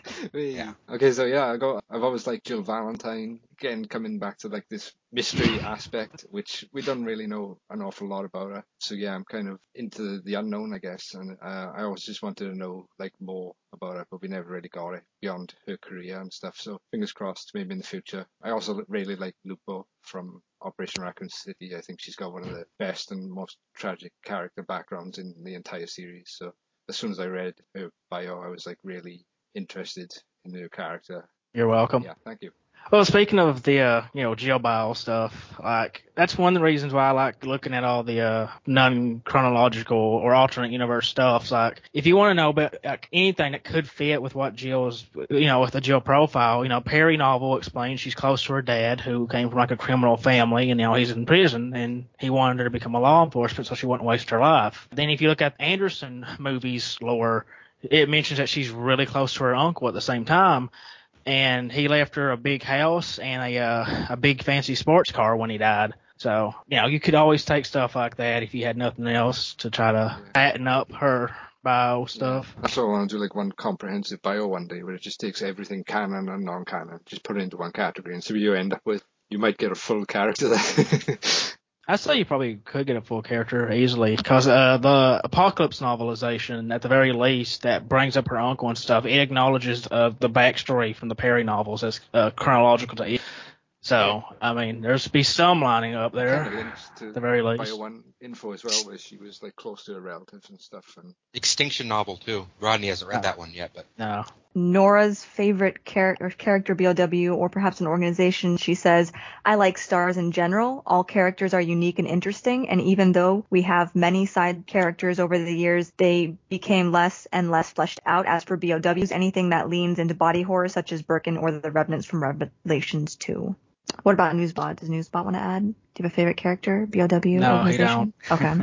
yeah. Okay, so yeah, I go. I've always liked Jill Valentine. Again, coming back to like this mystery aspect, which we don't really know an awful lot about her. So yeah, I'm kind of into the unknown, I guess, and uh, I always just wanted to know like more about her, but we never really got it beyond her career and stuff. So fingers crossed, maybe in the future. I also really like Lupo from Operation Raccoon City. I think she's got one of the best and most tragic character backgrounds in the entire series. So as soon as I read her bio, I was like really interested in her character. You're welcome. Yeah, thank you. Well, speaking of the, uh, you know, jail bio stuff, like, that's one of the reasons why I like looking at all the, uh, non-chronological or alternate universe stuff. Like, if you want to know about, like, anything that could fit with what Jill's, you know, with the Jill profile, you know, Perry novel explains she's close to her dad, who came from, like, a criminal family, and now he's in prison, and he wanted her to become a law enforcement so she wouldn't waste her life. Then if you look at Anderson movies lore, it mentions that she's really close to her uncle at the same time. And he left her a big house and a uh, a big fancy sports car when he died. So, you know, you could always take stuff like that if you had nothing else to try to Yeah. fatten up her bio stuff. That's what I want to do, like one comprehensive bio one day where it just takes everything canon and non-canon, just put it into one category, and so you end up with, you might get a full character there. I'd say you probably could get a full character easily because uh, the Apocalypse novelization, at the very least, that brings up her uncle and stuff, it acknowledges uh, the backstory from the Perry novels as uh, chronological to it. So, I mean, there's be some lining up there. Kind of links to at the very least. Bio One info as well, where she was like close to her relatives and stuff. And Extinction novel too. Rodney hasn't read Oh. that one yet, but No. Nora's favorite character, character B O W, or perhaps an organization, she says, I like stars in general. All characters are unique and interesting, and even though we have many side characters over the years, they became less and less fleshed out. As for B O Ws, anything that leans into body horror, such as Birkin or the Revenants from Revelations two. What about Newsbot? Does Newsbot want to add? Do you have a favorite character, B O W, No, he organization? Okay.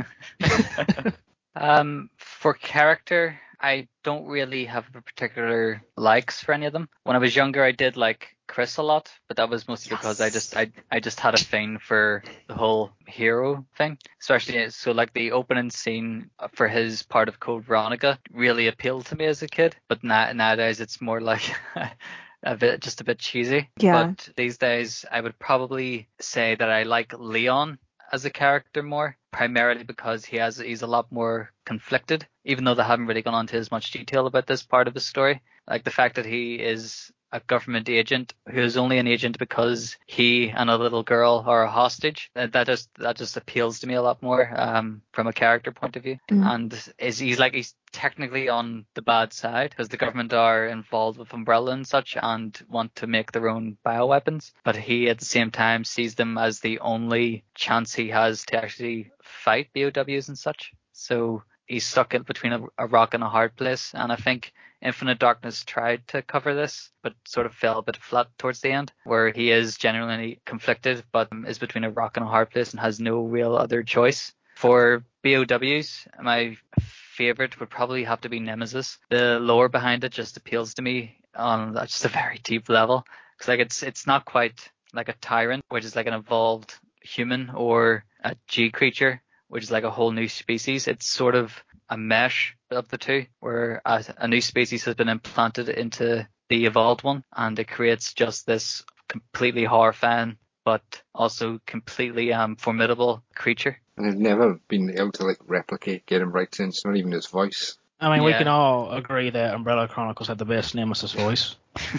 Um, for character, I don't really have a particular likes for any of them. When I was younger, I did like Chris a lot, but that was mostly because I just I I just had a thing for the whole hero thing, especially so like the opening scene for his part of Code Veronica really appealed to me as a kid. But na- nowadays, it's more like a bit just a bit cheesy. Yeah. But these days, I would probably say that I like Leon as a character more, primarily because he has he's a lot more conflicted, even though they haven't really gone into as much detail about this part of his story. Like the fact that he is a government agent who is only an agent because he and a little girl are a hostage. That, that just that just appeals to me a lot more um, from a character point of view. Mm. And is he's like he's technically on the bad side because the government are involved with Umbrella and such and want to make their own bioweapons. But he at the same time sees them as the only chance he has to actually fight B O Ws and such. So he's stuck in between a, a rock and a hard place. And I think Infinite Darkness tried to cover this, but sort of fell a bit flat towards the end, where he is genuinely conflicted, but is between a rock and a hard place and has no real other choice. For B O Ws, my favorite would probably have to be Nemesis. The lore behind it just appeals to me on just a very deep level. Because like it's it's not quite like a tyrant, which is like an evolved human, or a G creature, which is like a whole new species. It's sort of a mesh of the two, where a, a new species has been implanted into the evolved one, and it creates just this completely horrifying but also completely um, formidable creature. And I've never been able to like replicate, get him right since, not even his voice. I mean, we Yeah. can all agree that Umbrella Chronicles had the best Nemesis voice.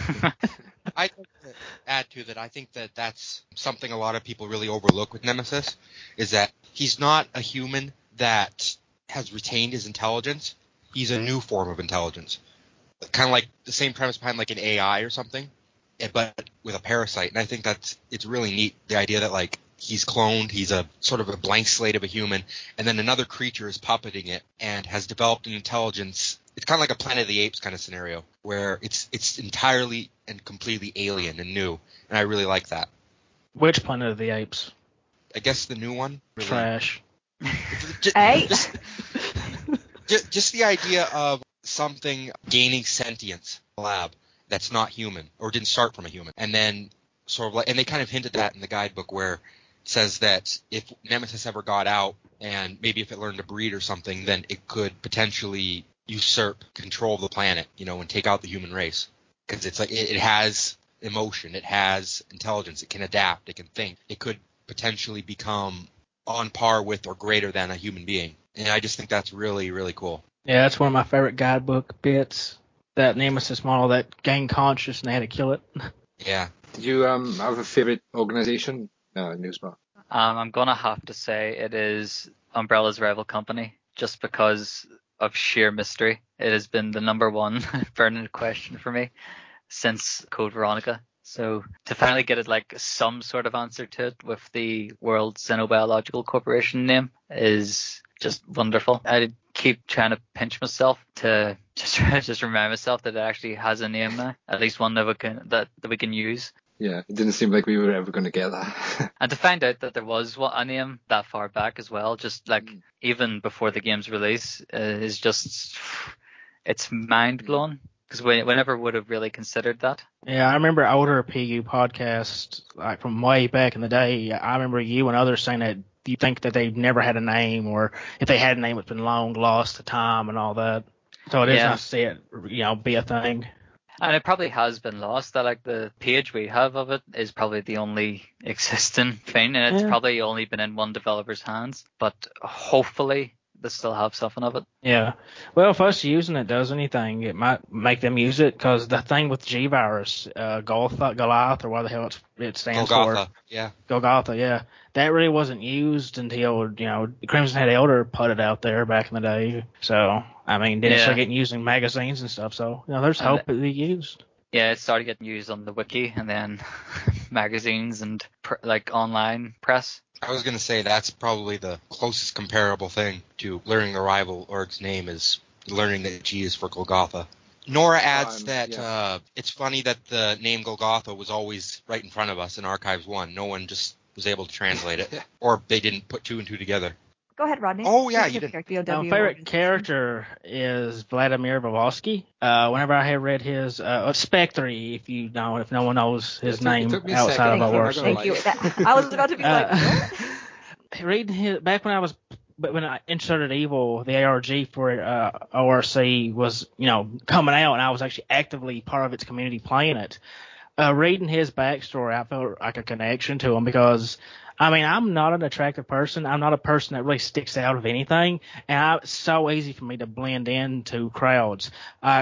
I'd like to add to that. I think that that's something a lot of people really overlook with Nemesis, is that he's not a human that has retained his intelligence. He's a new form of intelligence, kind of like the same premise behind like an A I or something, eh, but with a parasite. And I think that's it's really neat, the idea that like he's cloned, he's a sort of a blank slate of a human, and then another creature is puppeting it and has developed an intelligence. It's kind of like a Planet of the Apes kind of scenario, where it's it's entirely and completely alien and new, and I really like that. Which Planet of the Apes? I guess the new one. Really, Trash. Just, Hey. just, just, just the idea of something gaining sentience in a lab that's not human or didn't start from a human, and then sort of like, and they kind of hinted that in the guidebook where it says that if Nemesis ever got out and maybe if it learned to breed or something, then it could potentially usurp control of the planet, you know, and take out the human race, because it's like it, it has emotion, it has intelligence, it can adapt, it can think, it could potentially become on par with or greater than a human being. And I just think that's really, really cool. Yeah, that's one of my favorite guidebook bits. That Nemesis model that gained conscious and they had to kill it. Yeah. Did you um have a favorite organization, uh, Newsbar? Um, I'm gonna have to say it is Umbrella's rival company, just because of sheer mystery. It has been the number one burning question for me since Code Veronica. So to finally get it like some sort of answer to it with the World Xenobiological Corporation name is just wonderful. I keep trying to pinch myself to just just remind myself that it actually has a name now, at least one that we can that, that we can use. Yeah, it didn't seem like we were ever going to get that. And to find out that there was a name that far back as well, just like mm. even before the game's release, uh, is just, it's mind blowing. Because we, we never would have really considered that. Yeah, I remember older P U podcasts, like from way back in the day. I remember you and others saying that you think that they've never had a name, or if they had a name, it's been long lost to time and all that. So it is Yeah. nice to see it, you know, be a thing. And it probably has been lost. That like the page we have of it is probably the only existing thing, and it's Yeah. probably only been in one developer's hands. But hopefully they still have something of it. Yeah. Well, if us using it does anything, it might make them use it, because the thing with G-Virus, uh, Golgotha, Goliath, or what the hell it's, it stands Golgotha, for. yeah. Golgotha, yeah. That really wasn't used until, you know, Crimson Head Elder put it out there back in the day. So, I mean, then it's Yeah. still getting used in magazines and stuff. So, you know, there's And hope it be used. Yeah, it started getting used on the wiki and then magazines and pr- like online press. I was going to say that's probably the closest comparable thing to learning the rival org's name is learning that G is for Golgotha. Nora adds Um, that yeah. uh, it's funny that the name Golgotha was always right in front of us in Archives one. No one just was able to translate it, or they didn't put two and two together. Go ahead, Rodney. Oh, yeah, Who's you your did. favorite B O W My favorite organization? character is Vladimir Volovsky. Uh, whenever I have read his, uh, Spectre, if you know, if no one knows his It took- it name took me a outside second, of our I'm not work. gonna Thank you. That, I was about to be Uh, like, what? Reading his, back when I was, but when I inserted Evil, the A R G for uh, O R C was, you know, coming out, and I was actually actively part of its community playing it. Uh, reading his backstory, I felt like a connection to him, because, I mean, I'm not an attractive person. I'm not a person that really sticks out of anything, and I, it's so easy for me to blend into crowds. I,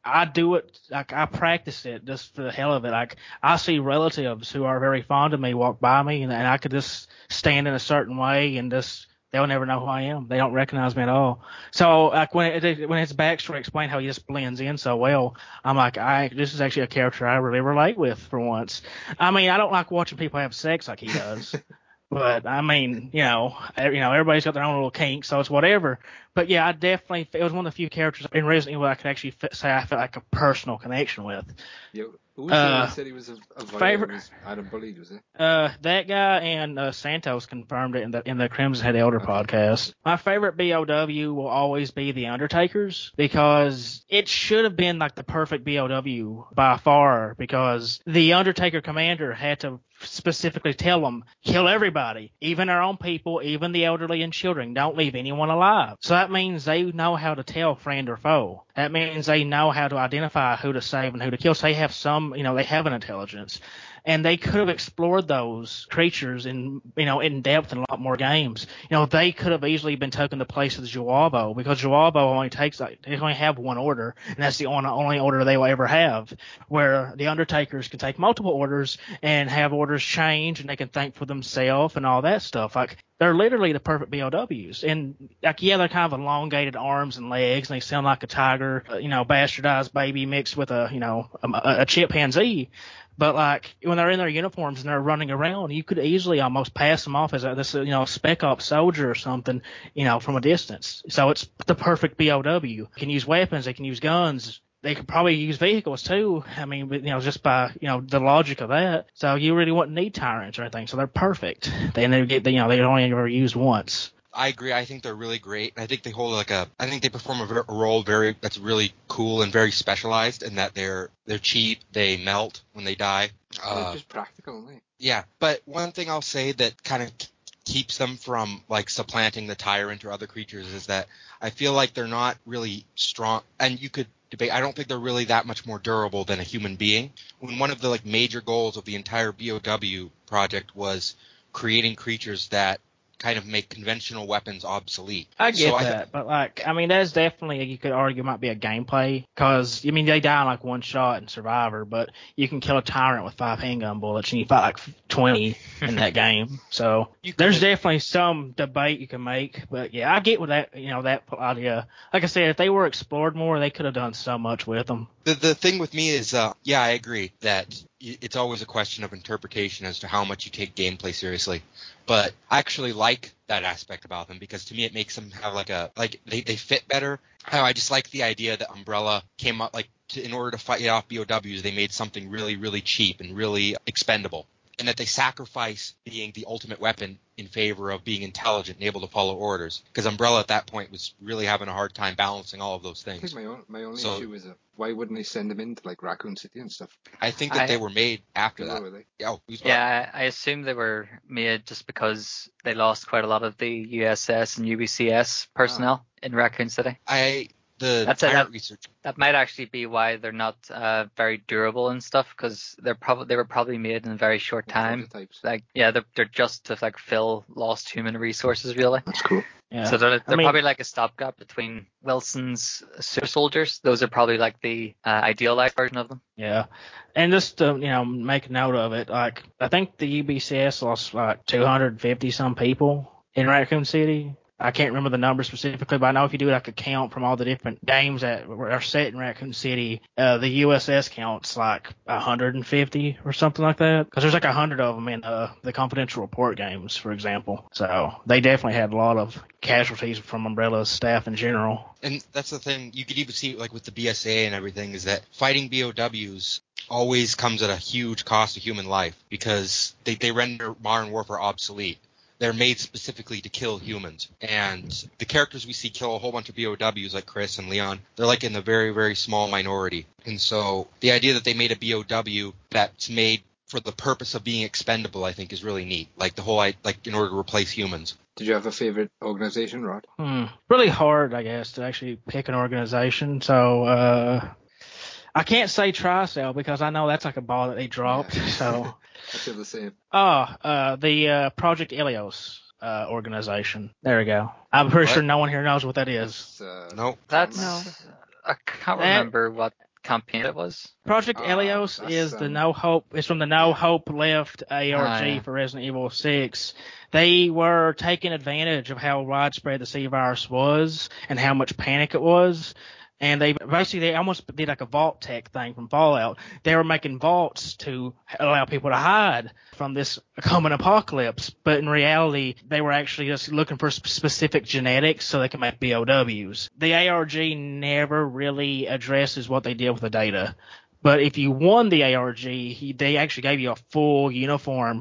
I do it, like I practice it just for the hell of it. Like I see relatives who are very fond of me walk by me, and, and I could just stand in a certain way and just they'll never know who I am. They don't recognize me at all. So like when it, when his backstory explained how he just blends in so well, I'm like, I this is actually a character I really relate with for once. I mean, I don't like watching people have sex like he does. But I mean, you know, you know, everybody's got their own little kink, so it's whatever. But yeah, I definitely, it was one of the few characters in Resident Evil I could actually fit, say I felt like a personal connection with. Yeah, who was Uh, the one that said he was a, a favorite- It was Adam Bullied, was it? Uh, that guy and uh, Santos confirmed it in the in the Crimson Head Elder Okay. podcast. My favorite B O W will always be the Undertakers because it should have been like the perfect B O W by far because the Undertaker commander had to specifically tell them, kill everybody, even our own people, even the elderly and children. Don't leave anyone alive. So that means they know how to tell friend or foe. That means they know how to identify who to save and who to kill. So they have some, you know, they have an intelligence. And they could have explored those creatures in, you know, in depth in a lot more games. You know, they could have easily been taken the place of the Joabo because Joabo only takes, like, they only have one order, and that's the only, only order they will ever have. Where the Undertakers can take multiple orders and have orders change, and they can think for themselves and all that stuff. Like, they're literally the perfect B O Ws. And, like, yeah, they're kind of elongated arms and legs, and they sound like a tiger, you know, bastardized baby mixed with a, you know, a, a chimpanzee. But like when they're in their uniforms and they're running around, you could easily almost pass them off as a this you know spec ops soldier or something, you know, from a distance. So it's the perfect B O W. They can use weapons, they can use guns, they could probably use vehicles too. I mean, you know, just by you know the logic of that. So you really wouldn't need tyrants or anything. So they're perfect. They and they get you know they only ever used once. I agree. I think they're really great. I think they hold like a. I think they perform a, ver- a role very that's really cool and very specialized in that they're they're cheap. They melt when they die. Uh, They're just practical, aren't they? yeah, but one thing I'll say that kind of keeps them from like supplanting the tyrant or other creatures is that I feel like they're not really strong. And you could debate. I don't think they're really that much more durable than a human being. When one of the like major goals of the entire B O W project was creating creatures that kind of make conventional weapons obsolete. I get so that, I, but like, I mean, that's definitely, you could argue might be a gameplay, because, I mean, they die in like one shot in Survivor, but you can kill a tyrant with five handgun bullets, and you fight like twenty in that game. So there's definitely some debate you can make, but yeah, I get with that, you know, that idea. Like I said, if they were explored more, they could have done so much with them. The the thing with me is, uh, yeah, I agree that it's always a question of interpretation as to how much you take gameplay seriously. But I actually like that aspect about them because to me it makes them have like a like they, they fit better. I, I just like the idea that Umbrella came up like to, in order to fight off B O Ws, they made something really really cheap and really expendable, and that they sacrifice being the ultimate weapon in favor of being intelligent and able to follow orders. Because Umbrella at that point was really having a hard time balancing all of those I things. think my, own, my only So- issue is uh, why wouldn't they send them into like Raccoon City and stuff? I think that I- they were made after Oh, that. were they? Oh, who's Yeah, I I assume they were made just because they lost quite a lot of the U S S and U B C S personnel in Raccoon City. I the That's it, tyrant that- research. That might actually be why they're not uh, very durable and stuff, because they're probably they were probably made in a very short time. Prototypes. Like yeah, they're they're just to like fill lost human resources really. That's cool. Yeah. So they're, I they're mean- probably like a stopgap between Wilson's super soldiers. Those are probably like the uh, idealized version of them. Yeah. And just to, you know, make a note of it, like, I think the U B C S lost like two hundred fifty some people in Raccoon City. I can't remember the number specifically, but I know if you do like a count from all the different games that are set in Raccoon City, uh, the U S S count's like one hundred fifty or something like that. Because there's like one hundred of them in uh, the Confidential Report games, for example. So they definitely had a lot of casualties from Umbrella's staff in general. And that's the thing, you could even see like with the B S A and everything, is that fighting B O Ws always comes at a huge cost to human life because they, they render modern warfare obsolete. They're made specifically to kill humans. And the characters we see kill a whole bunch of B O Ws like Chris and Leon, they're like in the very, very small minority. And so the idea that they made a B O W that's made for the purpose of being expendable, I think, is really neat. Like the whole, like in order to replace humans. Did you have a favorite organization, Rod? Hmm. Really hard, I guess, to actually pick an organization. So, uh, I can't say Tricell because I know that's like a ball that they dropped. Yeah. So, I feel the same. oh, uh, the uh, Project Elios uh, organization. There we go. I'm pretty What? sure no one here knows what that is. It's, uh, Nope. That's No. I can't That- remember what campaign it was? Project Ah, Elios that's, is the um, No Hope. It's from the No yeah. Hope Left A R G Ah, yeah. for Resident Evil six. They were taking advantage of how widespread the C virus was and how much panic it was. And they basically they almost did like a vault tech thing from Fallout. They were making vaults to allow people to hide from this coming apocalypse. But in reality, they were actually just looking for specific genetics so they can make B O Ws. The A R G never really addresses what they did with the data. But if you won the A R G, he, they actually gave you a full uniform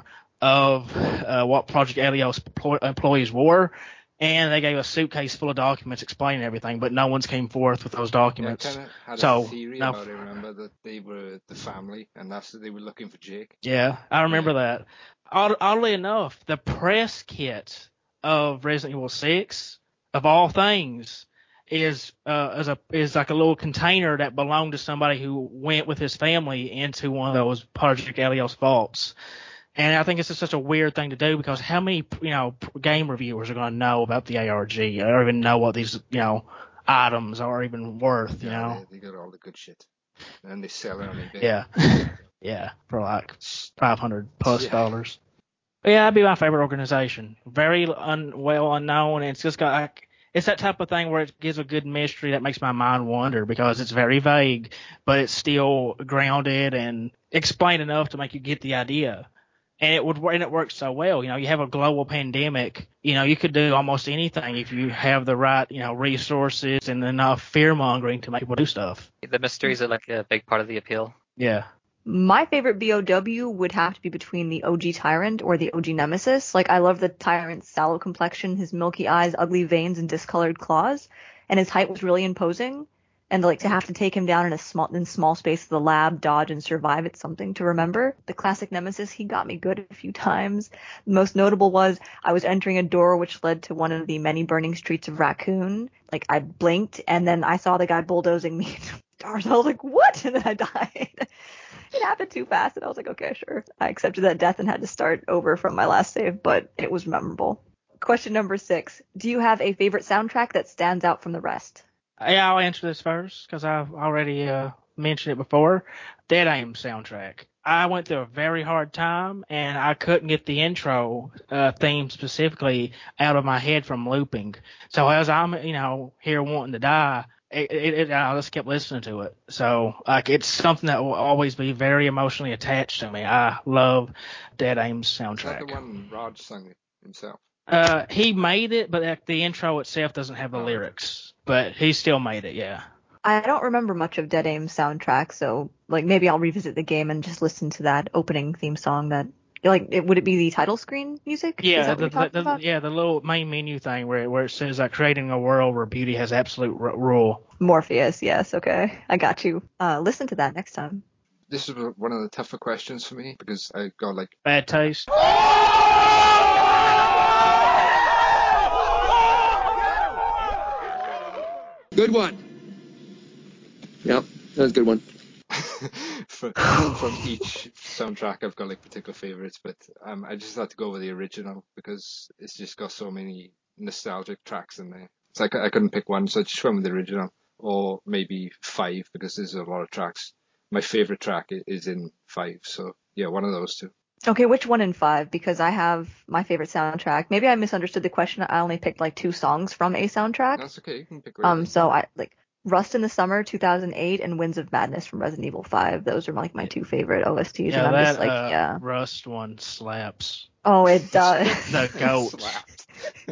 of uh, what Project Elios employ- employees wore. And they gave a suitcase full of documents explaining everything, but no one's came forth with those Yeah, I documents. kind of had So, a theory no, about it, remember, that they were the family, and that's that they were looking for Jake. yeah, I remember Yeah. that. Odd, oddly enough, the press kit of Resident Evil six, of all things, is uh, is a is like a little container that belonged to somebody who went with his family into one of those Project Elios vaults. And I think it's just such a weird thing to do because how many, you know, game reviewers are going to know about the A R G? I don't even know what these, you know, items are even worth, you Yeah, know? they, they got all the good shit. And they sell it on eBay. Yeah. Yeah, for like five hundred plus Yeah. dollars. But yeah, that'd be my favorite organization. Very un, well unknown, and it's just got like, it's that type of thing where it gives a good mystery that makes my mind wander because it's very vague, but it's still grounded and explained enough to make you get the idea. And it would, and it works so well. You know, you have a global pandemic. You know, you could do almost anything if you have the right, you know, resources and enough fear mongering to make people do stuff. The mysteries are like a big part of the appeal. Yeah. My favorite B O W would have to be between the O G Tyrant or the O G Nemesis. Like, I love the Tyrant's sallow complexion, his milky eyes, ugly veins, and discolored claws. And his height was really imposing. And, like, to have to take him down in a small, in small space of the lab, dodge, and survive, it's something to remember. The classic Nemesis, he got me good a few times. The most notable was I was entering a door which led to one of the many burning streets of Raccoon. Like, I blinked, and then I saw the guy bulldozing me into stars. I was like, what? And then I died. It happened too fast, and I was like, okay, sure. I accepted that death and had to start over from my last save, but it was memorable. Question number six. Do you have a favorite soundtrack that stands out from the rest? Yeah, I'll answer this first because I've already uh, mentioned it before. Dead Aim soundtrack. I went through a very hard time, and I couldn't get the intro uh, theme specifically out of my head from looping. So as I'm, you know, here wanting to die, it, it, it, I just kept listening to it. So like, it's something that will always be very emotionally attached to me. I love Dead Aim's Is that soundtrack. the one Raj sang it himself? Uh, he made it, but like, the intro itself doesn't have the Oh, okay. lyrics. But he still made it, yeah. I don't remember much of Dead Aim's soundtrack, so like maybe I'll revisit the game and just listen to that opening theme song. That like it, would it be the title screen music? Is Yeah, that what the, you're talking the, about? yeah, the little main menu thing where where it says like creating a world where beauty has absolute r- rule. Morpheus, yes, okay, I got you. Uh, listen to that next time. This is one of the tougher questions for me because I got like Bad taste. Good one. Yep, that was a good one. from, from each soundtrack I've got like particular favorites, but um, I just had to go with the original because it's just got so many nostalgic tracks in there. So I, cou- I couldn't pick one, so I just went with the original, or maybe five because there's a lot of tracks. My favorite track i- is in five, so yeah, one of those two. Okay, which one in five? Because I have my favorite soundtrack. Maybe I misunderstood the question. I only picked like two songs from a soundtrack. That's okay, you can pick whatever. Um, so I like Rust in the Summer two thousand eight and Winds of Madness from Resident Evil five. Those are like my two favorite O S Ts, Yeah, and I'm that just like, uh, yeah. Rust one slaps. Oh, it does. The goat. Slapped.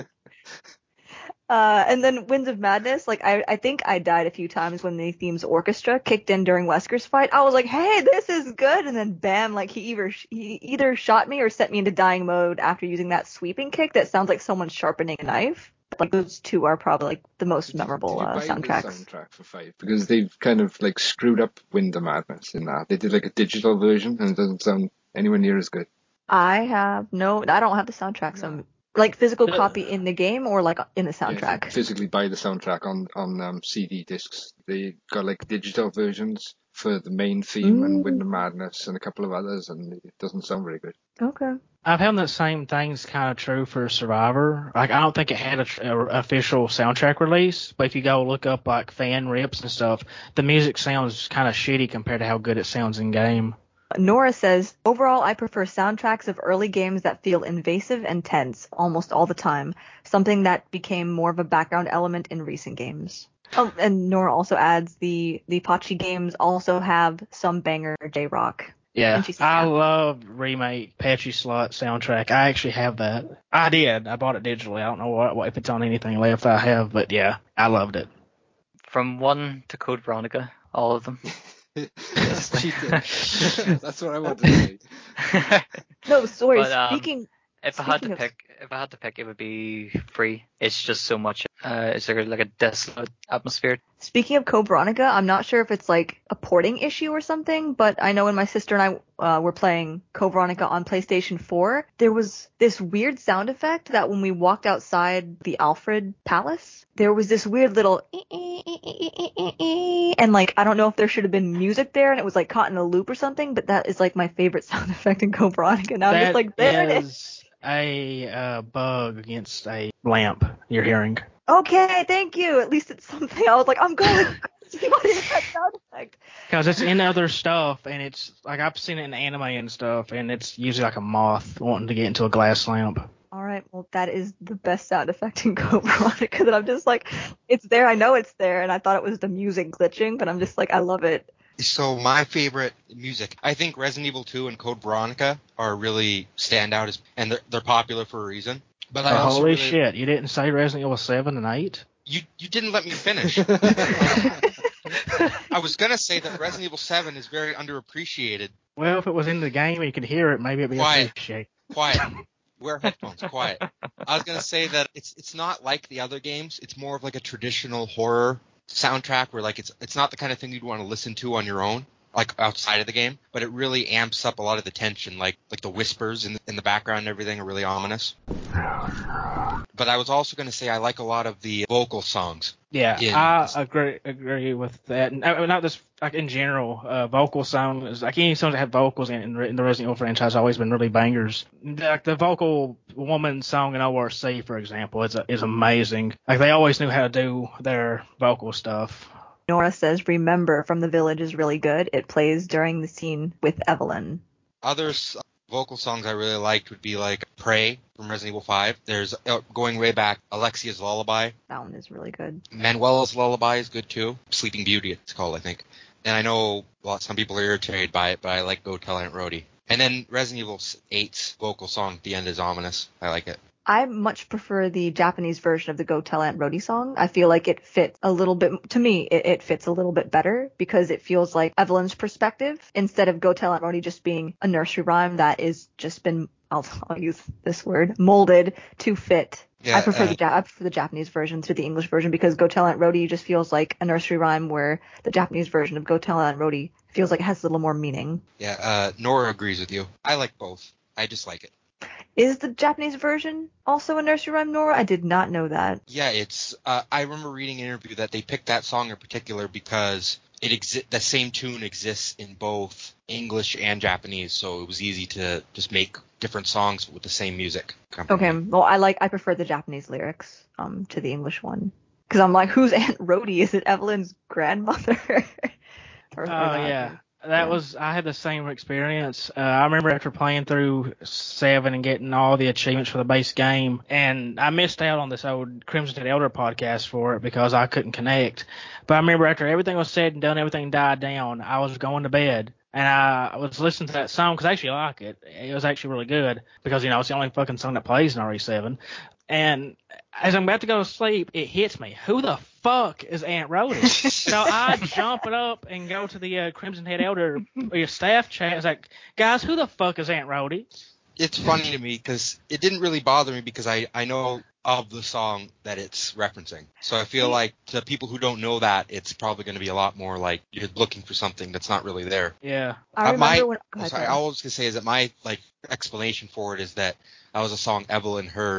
Uh, and then Winds of Madness, like I, I think I died a few times when the theme's orchestra kicked in during Wesker's fight. I was like, hey, this is good, and then bam, like he either he either shot me or set me into dying mode after using that sweeping kick that sounds like someone sharpening a knife. Like those two are probably like the most Did you, memorable did you uh, buy soundtracks. the soundtrack for five? Because they've kind of like screwed up Wind of Madness in that. They did like a digital version and it doesn't sound anywhere near as good. I have no, I don't have the soundtrack. So I'm- like physical copy in the game or like in the Yeah, soundtrack. physically buy the soundtrack on on um, C D discs. They got like digital versions for the main theme Mm. and Wind of Madness and a couple of others, and it doesn't sound very good. Okay. I've found that same thing's kind of true for Survivor. Like, I don't think it had a, tr- a official soundtrack release, but if you go look up like fan rips and stuff, the music sounds kind of shitty compared to how good it sounds in game. Nora says, overall, I prefer soundtracks of early games that feel invasive and tense almost all the time, something that became more of a background element in recent games. Oh, and Nora also adds the the Pachi games also have some banger J-rock. Yeah, And she says, I yeah. love remake Patchy Slot soundtrack. I actually have that. I did. I bought it digitally. I don't know what, what if it's on anything left. I have, but yeah, I loved it. From one to Code Veronica, all of them. That's cheating. That's what I wanted to say. No, sorry. But, um, speaking, If I had speaking to of, pick, if I had to pick, it would be Free. It's just so much. Uh, is there like a desolate atmosphere? speaking of Code Veronica, I'm not sure if it's like a porting issue or something, but I know when my sister and I uh, were playing Code Veronica on PlayStation four, there was this weird sound effect that when we walked outside the Alfred Palace, there was this weird little and like I don't know if there should have been music there and it was like caught in a loop or something, but that is like my favorite sound effect in Code Veronica. Now I'm just That like, there it is. is a uh, bug against a lamp you're hearing. Okay, thank you. At least it's something. I was like, I'm going to see what is that sound effect. Because it's in other stuff, and it's like I've seen it in anime and stuff, and it's usually like a moth wanting to get into a glass lamp. All right, well, that is the best sound effect in Code Veronica that I'm just like, it's there. I know it's there, and I thought it was the music glitching, but I'm just like, I love it. So my favorite music, I think Resident Evil two and Code Veronica are really stand out, as, and they're, they're popular for a reason. But I Oh, also holy really, shit! You didn't say Resident Evil seven and eight? You you didn't let me finish. I was gonna say that Resident Evil seven is very underappreciated. Well, if it was in the game and you could hear it, maybe it'd be Quiet. appreciated. Quiet. Wear headphones. Quiet. I was gonna say that it's it's not like the other games. It's more of like a traditional horror soundtrack where like it's it's not the kind of thing you'd want to listen to on your own, like outside of the game, but it really amps up a lot of the tension, like like the whispers in the, in the background and everything are really ominous. But I was also going to say I like a lot of the vocal songs. Yeah, in I this. agree agree with that. And, uh, not just like in general, uh, vocal songs, like any songs that have vocals in, in the Resident Evil franchise, have always been really bangers. Like the vocal woman song in O R C, for example, is a, is amazing. Like they always knew how to do their vocal stuff. Nora says, remember from the village is really good. It plays during the scene with Evelyn. Other s- vocal songs I really liked would be like Pray from Resident Evil five. There's, uh, going way back, Alexia's Lullaby. That one is really good. Manuela's Lullaby is good too. Sleeping Beauty it's called, I think. And I know well, some people are irritated by it, but I like Go Tell Aunt Rhody. And then Resident Evil eight's vocal song at the end is ominous. I like it. I much prefer the Japanese version of the Go Tell Aunt Rhody song. I feel like it fits a little bit, to me, it, it fits a little bit better because it feels like Evelyn's perspective instead of Go Tell Aunt Rhody just being a nursery rhyme that is just been, I'll, I'll use this word, molded to fit. Yeah, I prefer uh, the ja- I prefer the Japanese version to the English version because Go Tell Aunt Rhody just feels like a nursery rhyme where the Japanese version of Go Tell Aunt Rhody feels like it has a little more meaning. Yeah, uh, Nora agrees with you. I like both. I just like it. Is the Japanese version also a nursery rhyme, Nora? I did not know that. Yeah, it's. Uh, I remember reading an interview that they picked that song in particular because it exi- the same tune exists in both English and Japanese, so it was easy to just make different songs with the same music. Okay, well, I like I prefer the Japanese lyrics um to the English one because I'm like, who's Aunt Rhody? Is it Evelyn's grandmother? Oh or, or not? yeah. That Yeah. was, I had the same experience. Uh, I remember after playing through seven and getting all the achievements for the base game, and I missed out on this old Crimson Head Elder podcast for it because I couldn't connect. But I remember after everything was said and done, everything died down, I was going to bed, and I was listening to that song because I actually like it. It was actually really good because, you know, it's the only fucking song that plays in R E seven. And as I'm about to go to sleep, it hits me. Who the fuck is Aunt Rhody? So I jump it up and go to the uh, Crimson Head Elder uh, staff chat. I was like, guys, who the fuck is Aunt Rhody? It's funny to me because it didn't really bother me because I, I know of the song that it's referencing. So I feel like to people who don't know that, it's probably going to be a lot more like you're looking for something that's not really there. Yeah. I remember my, when. oh, sorry, all I was going to say is that my like explanation for it is that that was a song Evelyn heard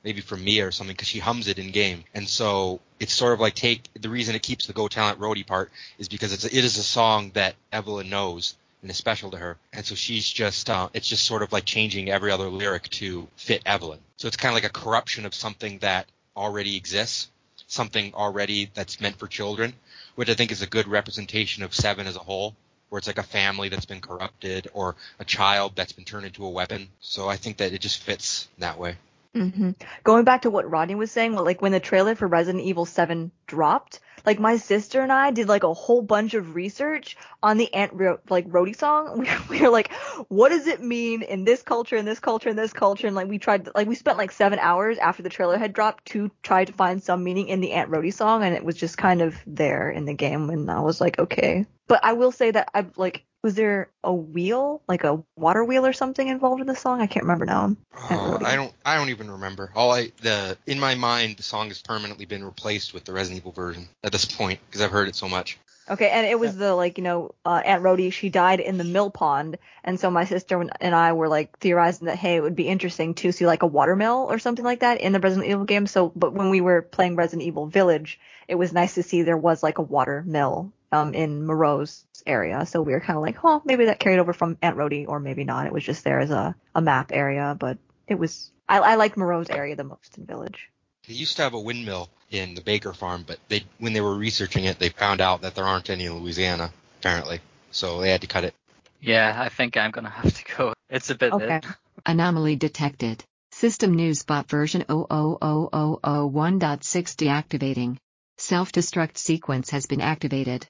maybe from Mia or something, because she hums it in game. And so it's sort of like take the reason it keeps the Go Talent Roadie part is because it's a, it is a song that Evelyn knows and is special to her. And so she's just uh, it's just sort of like changing every other lyric to fit Evelyn. So it's kind of like a corruption of something that already exists, something already that's meant for children, which I think is a good representation of Seven as a whole, where it's like a family that's been corrupted or a child that's been turned into a weapon. So I think that it just fits that way. Mm-hmm. Going back to what Rodney was saying, well, like when the trailer for Resident Evil seven dropped, like my sister and I did like a whole bunch of research on the Aunt Ro- like Rhodey song. We, we were like, what does it mean in this culture, in this culture, in this culture? And like we tried, like we spent like seven hours after the trailer had dropped to try to find some meaning in the Aunt Rhodey song, and it was just kind of there in the game. And I was like, okay. But I will say that I like. Was there a wheel, like a water wheel or something involved in the song? I can't remember now. Uh, I don't. I don't even remember. All I the in my mind, the song has permanently been replaced with the Resident Evil version at this point because I've heard it so much. Okay, and it was the like you know uh, Aunt Rhodey. She died in the mill pond, and so my sister and I were like theorizing that hey, it would be interesting to see like a water mill or something like that in the Resident Evil game. So, but when we were playing Resident Evil Village, it was nice to see there was like a water mill um in Moreau's area. So we were kind of like, oh, maybe that carried over from Aunt Rhodey, or maybe not. It was just there as a, a map area, but it was I, I liked Moreau's area the most in Village. They used to have a windmill in the Baker farm, but they when they were researching it, they found out that there aren't any in Louisiana, apparently. So they had to cut it. Yeah, I think I'm going to have to go. It's a bit Okay. mid. Anomaly detected. System NewsBot version zero zero zero zero zero one point six deactivating. Self-destruct sequence has been activated.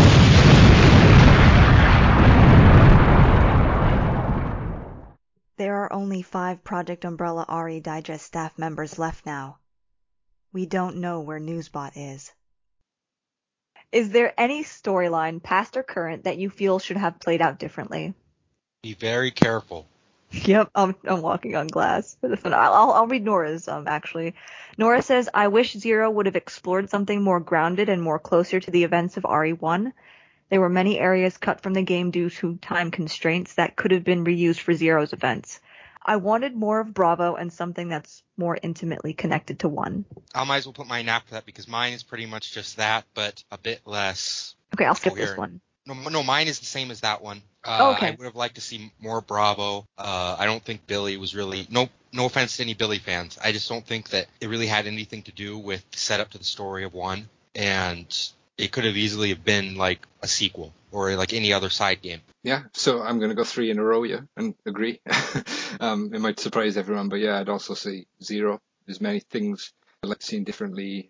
There are only five Project Umbrella R E Digest staff members left now. We don't know where Newsbot is. Is there any storyline, past or current, that you feel should have played out differently? Be very careful. Yep, I'm, I'm walking on glass for this one. I'll, I'll I'll read Nora's, um, actually. Nora says, I wish Zero would have explored something more grounded and more closer to the events of R E one. There were many areas cut from the game due to time constraints that could have been reused for Zero's events. I wanted more of Bravo and something that's more intimately connected to one. I might as well put mine after that because mine is pretty much just that, but a bit less. Okay, I'll skip coherent. this one. No, no, mine is the same as that one. Uh, Oh, okay. I would have liked to see more Bravo. Uh, I don't think Billy was really no no offense to any Billy fans. I just don't think that it really had anything to do with the setup to the story of one, and it could have easily have been like a sequel or like any other side game. Yeah, so I'm going to go three in a row, yeah, and agree. um, it might surprise everyone, but yeah, I'd also say Zero. There's many things I'd like to see differently.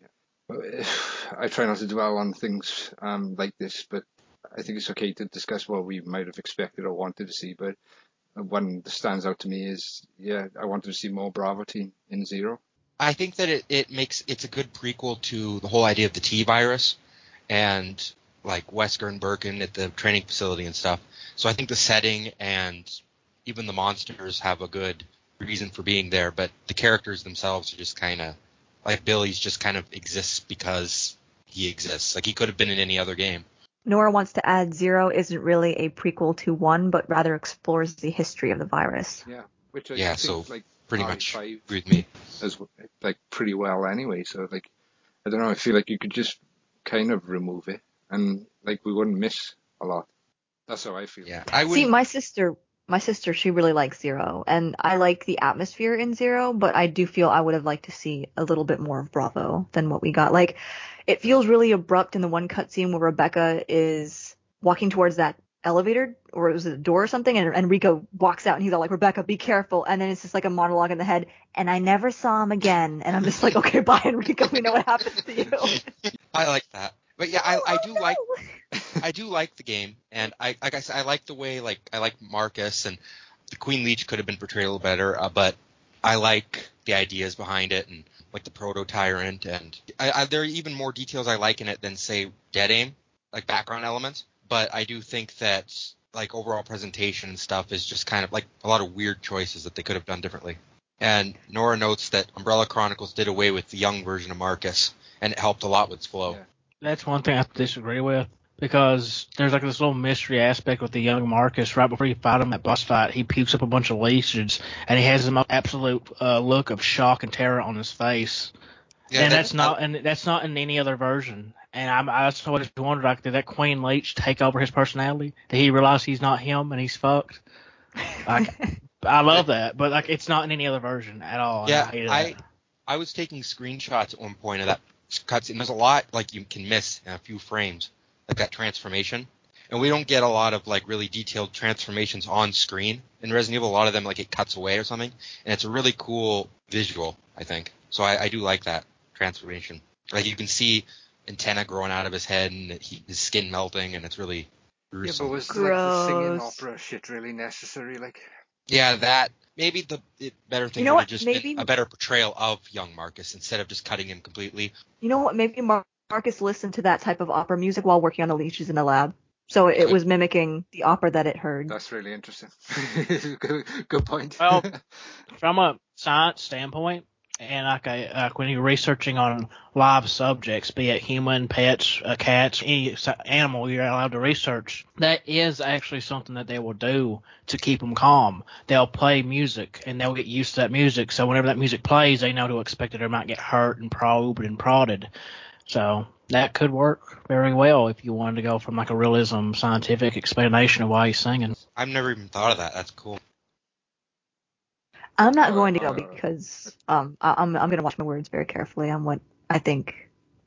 I try not to dwell on things um, like this, but I think it's okay to discuss what we might have expected or wanted to see. But one that stands out to me is, yeah, I wanted to see more Bravo team in Zero. I think that it, it makes it's a good prequel to the whole idea of the T virus and like Wesker and Birkin at the training facility and stuff. So I think the setting and even the monsters have a good reason for being there, but the characters themselves are just kind of like Billy's just kind of exists because he exists. Like he could have been in any other game. Nora wants to add Zero isn't really a prequel to one, but rather explores the history of the virus. Yeah, which I Yeah, think, so like, pretty R E much five agree with me. as like pretty well anyway. So like, I don't know. I feel like you could just kind of remove it, and like we wouldn't miss a lot. That's how I feel. Yeah, I would. See, my sister, my sister, she really likes Zero, and I like the atmosphere in Zero, but I do feel I would have liked to see a little bit more of Bravo than what we got. Like, it feels really abrupt in the one cutscene where Rebecca is walking towards that elevator, or it was a door or something, and, and Rico walks out and he's all like, Rebecca, be careful. And then it's just like a monologue in the head, and I never saw him again. And I'm just like, okay, bye, Enrico, we know what happens to you. I like that. But yeah, I, I do like I do like the game, and I like I said, I like the way like I like Marcus, and the Queen Leech could have been portrayed a little better, uh, but I like the ideas behind it, and like the proto tyrant, and I, I, there are even more details I like in it than say Dead Aim, like background elements. But I do think that like overall presentation and stuff is just kind of like a lot of weird choices that they could have done differently. And Nora notes that Umbrella Chronicles did away with the young version of Marcus, and it helped a lot with its flow. Yeah. That's one thing I disagree with. because there's like this little mystery aspect with the young Marcus. Right before you fight him at boss fight, he pukes up a bunch of leeches, and he has the absolute uh, look of shock and terror on his face. Yeah, and that's, that's not, and that's not in any other version. And I'm, I just always wondered, like, did that Queen Leech take over his personality? Did he realize he's not him and he's fucked? Like, I love that, but like, it's not in any other version at all. Yeah, I, I, I was taking screenshots at one point of that cutscene. There's a lot like you can miss in a few frames, like that transformation. And we don't get a lot of like really detailed transformations on screen in Resident Evil. A lot of them like it cuts away or something, and it's a really cool visual, I think. So I, I do like that transformation. Like you can see antenna growing out of his head and he, his skin melting, and it's really gruesome. Yeah, but was like the singing opera shit really necessary? Like, yeah, that maybe the it, better thing you know would what? have just maybe, been a better portrayal of young Marcus instead of just cutting him completely. You know what? Maybe Mar- Marcus listened to that type of opera music while working on the leeches in the lab. So it was mimicking the opera that it heard. That's really interesting. good, good point. Well, from a science standpoint, and like, a, like when you're researching on live subjects, be it human, pets, uh, cats, any animal you're allowed to research, that is actually something that they will do to keep them calm. They'll play music, and they'll get used to that music. So whenever that music plays, they know to expect that they might get hurt and probed and prodded. So that could work very well if you wanted to go from like a realism, scientific explanation of why he's singing. I've never even thought of that. That's cool. I'm not going to go because um I, I'm I'm going to watch my words very carefully on what I think.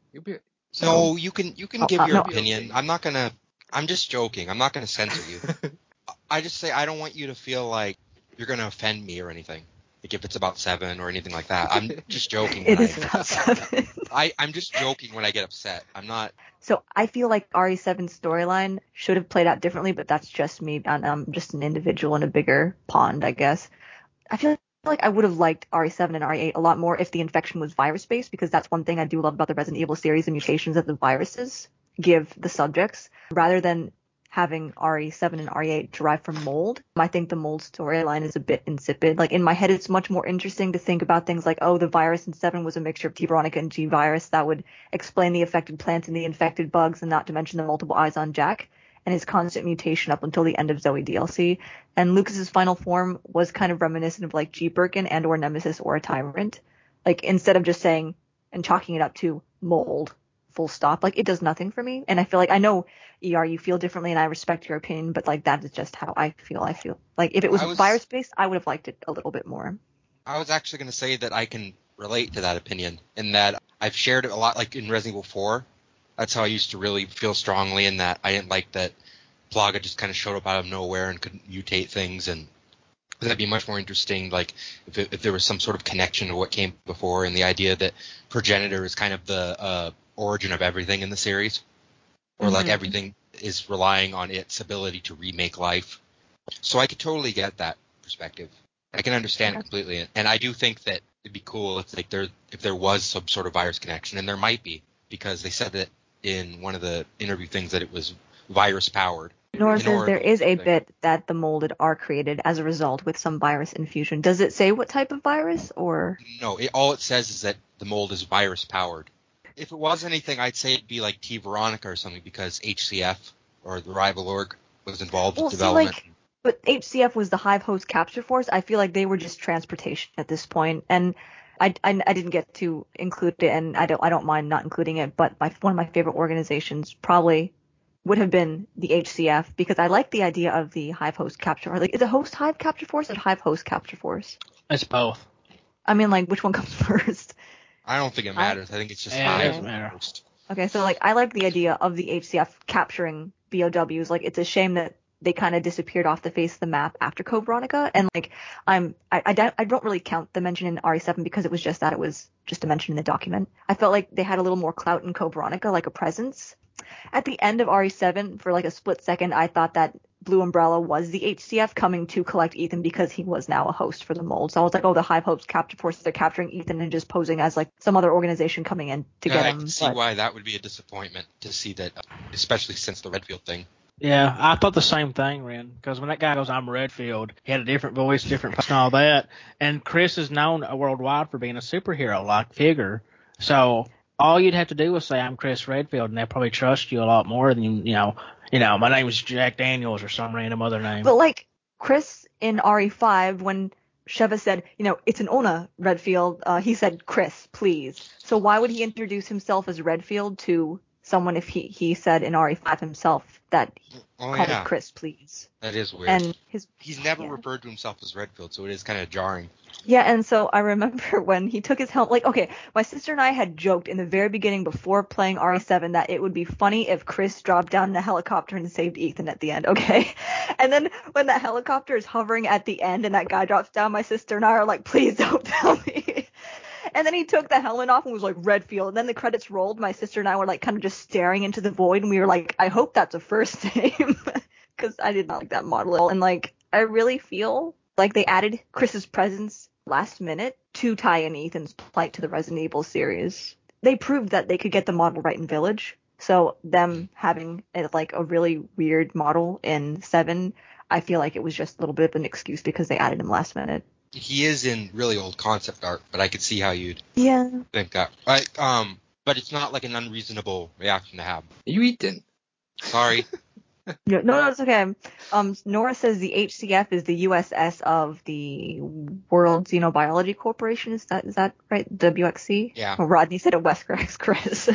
So, no, you can you can oh, give uh, your no. opinion. I'm not gonna. I'm just joking. I'm not gonna censor you. I just say I don't want you to feel like you're gonna offend me or anything. Like if it's about seven or anything like that. I'm just joking. It when is I, about seven. I I'm just joking when I get upset. I'm not. So I feel like R E seven's storyline should have played out differently, but that's just me. And I'm just an individual in a bigger pond, I guess. I feel like I would have liked R E seven and R E eight a lot more if the infection was virus-based, because that's one thing I do love about the Resident Evil series, the mutations that the viruses give the subjects, rather than having R E seven and R E eight derived from mold. I think the mold storyline is a bit insipid. Like in my head, it's much more interesting to think about things like, oh, the virus in seven was a mixture of T. Veronica and G virus. That would explain the affected plants and the infected bugs, and not to mention the multiple eyes on Jack and his constant mutation up until the end of Zoe D L C. And Lucas's final form was kind of reminiscent of like G Birkin and or Nemesis or a Tyrant. Like instead of just saying and chalking it up to mold, full stop, like it does nothing for me. And I feel like, I know E R you feel differently and I respect your opinion, but like that is just how I feel. I feel like if it was, was virus based, I would have liked it a little bit more. I was actually going to say that I can relate to that opinion in that I've shared it a lot, like in Resident Evil four. That's how I used to really feel strongly in that I didn't like that Plaga just kind of showed up out of nowhere and could mutate things, and that'd be much more interesting, like if, it, if there was some sort of connection to what came before, and the idea that Progenitor is kind of the uh, origin of everything in the series, or mm-hmm. like everything is relying on its ability to remake life. So I could totally get that perspective. I can understand it completely, and I do think that it'd be cool if like there if there was some sort of virus connection, and there might be, because they said that in one of the interview things that it was virus powered. Nora says there is a bit that the molded are created as a result with some virus infusion. Does it say what type of virus, or? No, it, all it says is that the mold is virus powered. If it was anything, I'd say it'd be like T. Veronica or something, because H C F or the rival org was involved well, with see, development. Like, but H C F was the Hive Host Capture Force. I feel like they were just transportation at this point, and I, I, I didn't get to include it, and I don't I don't mind not including it. But my, one of my favorite organizations probably would have been the H C F, because I like the idea of the Hive Host Capture. Or like, is it Host Hive Capture Force or Hive Host Capture Force? It's both. I mean, like, which one comes first? I don't think it matters. I, I think it's just yeah, Hive. It doesn't matter. Host. Okay, so like I like the idea of the H C F capturing B O Ws. Like, it's a shame that they kind of disappeared off the face of the map after Code Veronica. And like I'm I, I, don't, I don't really count the mention in R E seven because it was just that it was just a mention in the document. I felt like they had a little more clout in Code Veronica, like a presence. At the end of R E seven, for like a split second, I thought that Blue Umbrella was the H C F coming to collect Ethan because he was now a host for the mold. So I was like, oh, the Hive Hopes Capture Force, they're capturing Ethan and just posing as like some other organization coming in to yeah, get I him. I can see but... why that would be a disappointment to see that, especially since the Redfield thing. Yeah, I thought the same thing, Ren, because when that guy goes, I'm Redfield, he had a different voice, different person, all that. And Chris is known worldwide for being a superhero-like figure. So all you'd have to do was say, I'm Chris Redfield, and they'd probably trust you a lot more than, you know, you know, my name is Jack Daniels or some random other name. But, like, Chris in R E five, when Sheva said, you know, it's an Ona Redfield, uh, he said, Chris, please. So why would he introduce himself as Redfield to someone if he, he said in R E five himself that he Oh, called yeah. me Chris, please? That is weird. And his He's never yeah. referred to himself as Redfield, so it is kind of jarring. Yeah, and so I remember when he took his helmet, like, okay, my sister and I had joked in the very beginning before playing R E seven that it would be funny if Chris dropped down in a helicopter and saved Ethan at the end, okay? And then when that helicopter is hovering at the end and that guy drops down, my sister and I are like, please don't tell me. And then he took the helmet off and was like, Redfield. And then the credits rolled. My sister and I were like kind of just staring into the void, and we were like, I hope that's a first name. Because I did not like that model at all. And like, I really feel like they added Chris's presence last minute to tie in Ethan's plight to the Resident Evil series. They proved that they could get the model right in Village. So them having a, like a really weird model in seven, I feel like it was just a little bit of an excuse because they added him last minute. He is in really old concept art, but I could see how you'd Yeah. think that. I, um, but it's not like an unreasonable reaction to have. Are you eating? Sorry. No, no, no, it's okay. Um, Nora says the H C F is the U S S of the World Xenobiology Corporation. Is that is that right? W X C? Yeah. Oh, Rodney said it. Westcrax, Chris.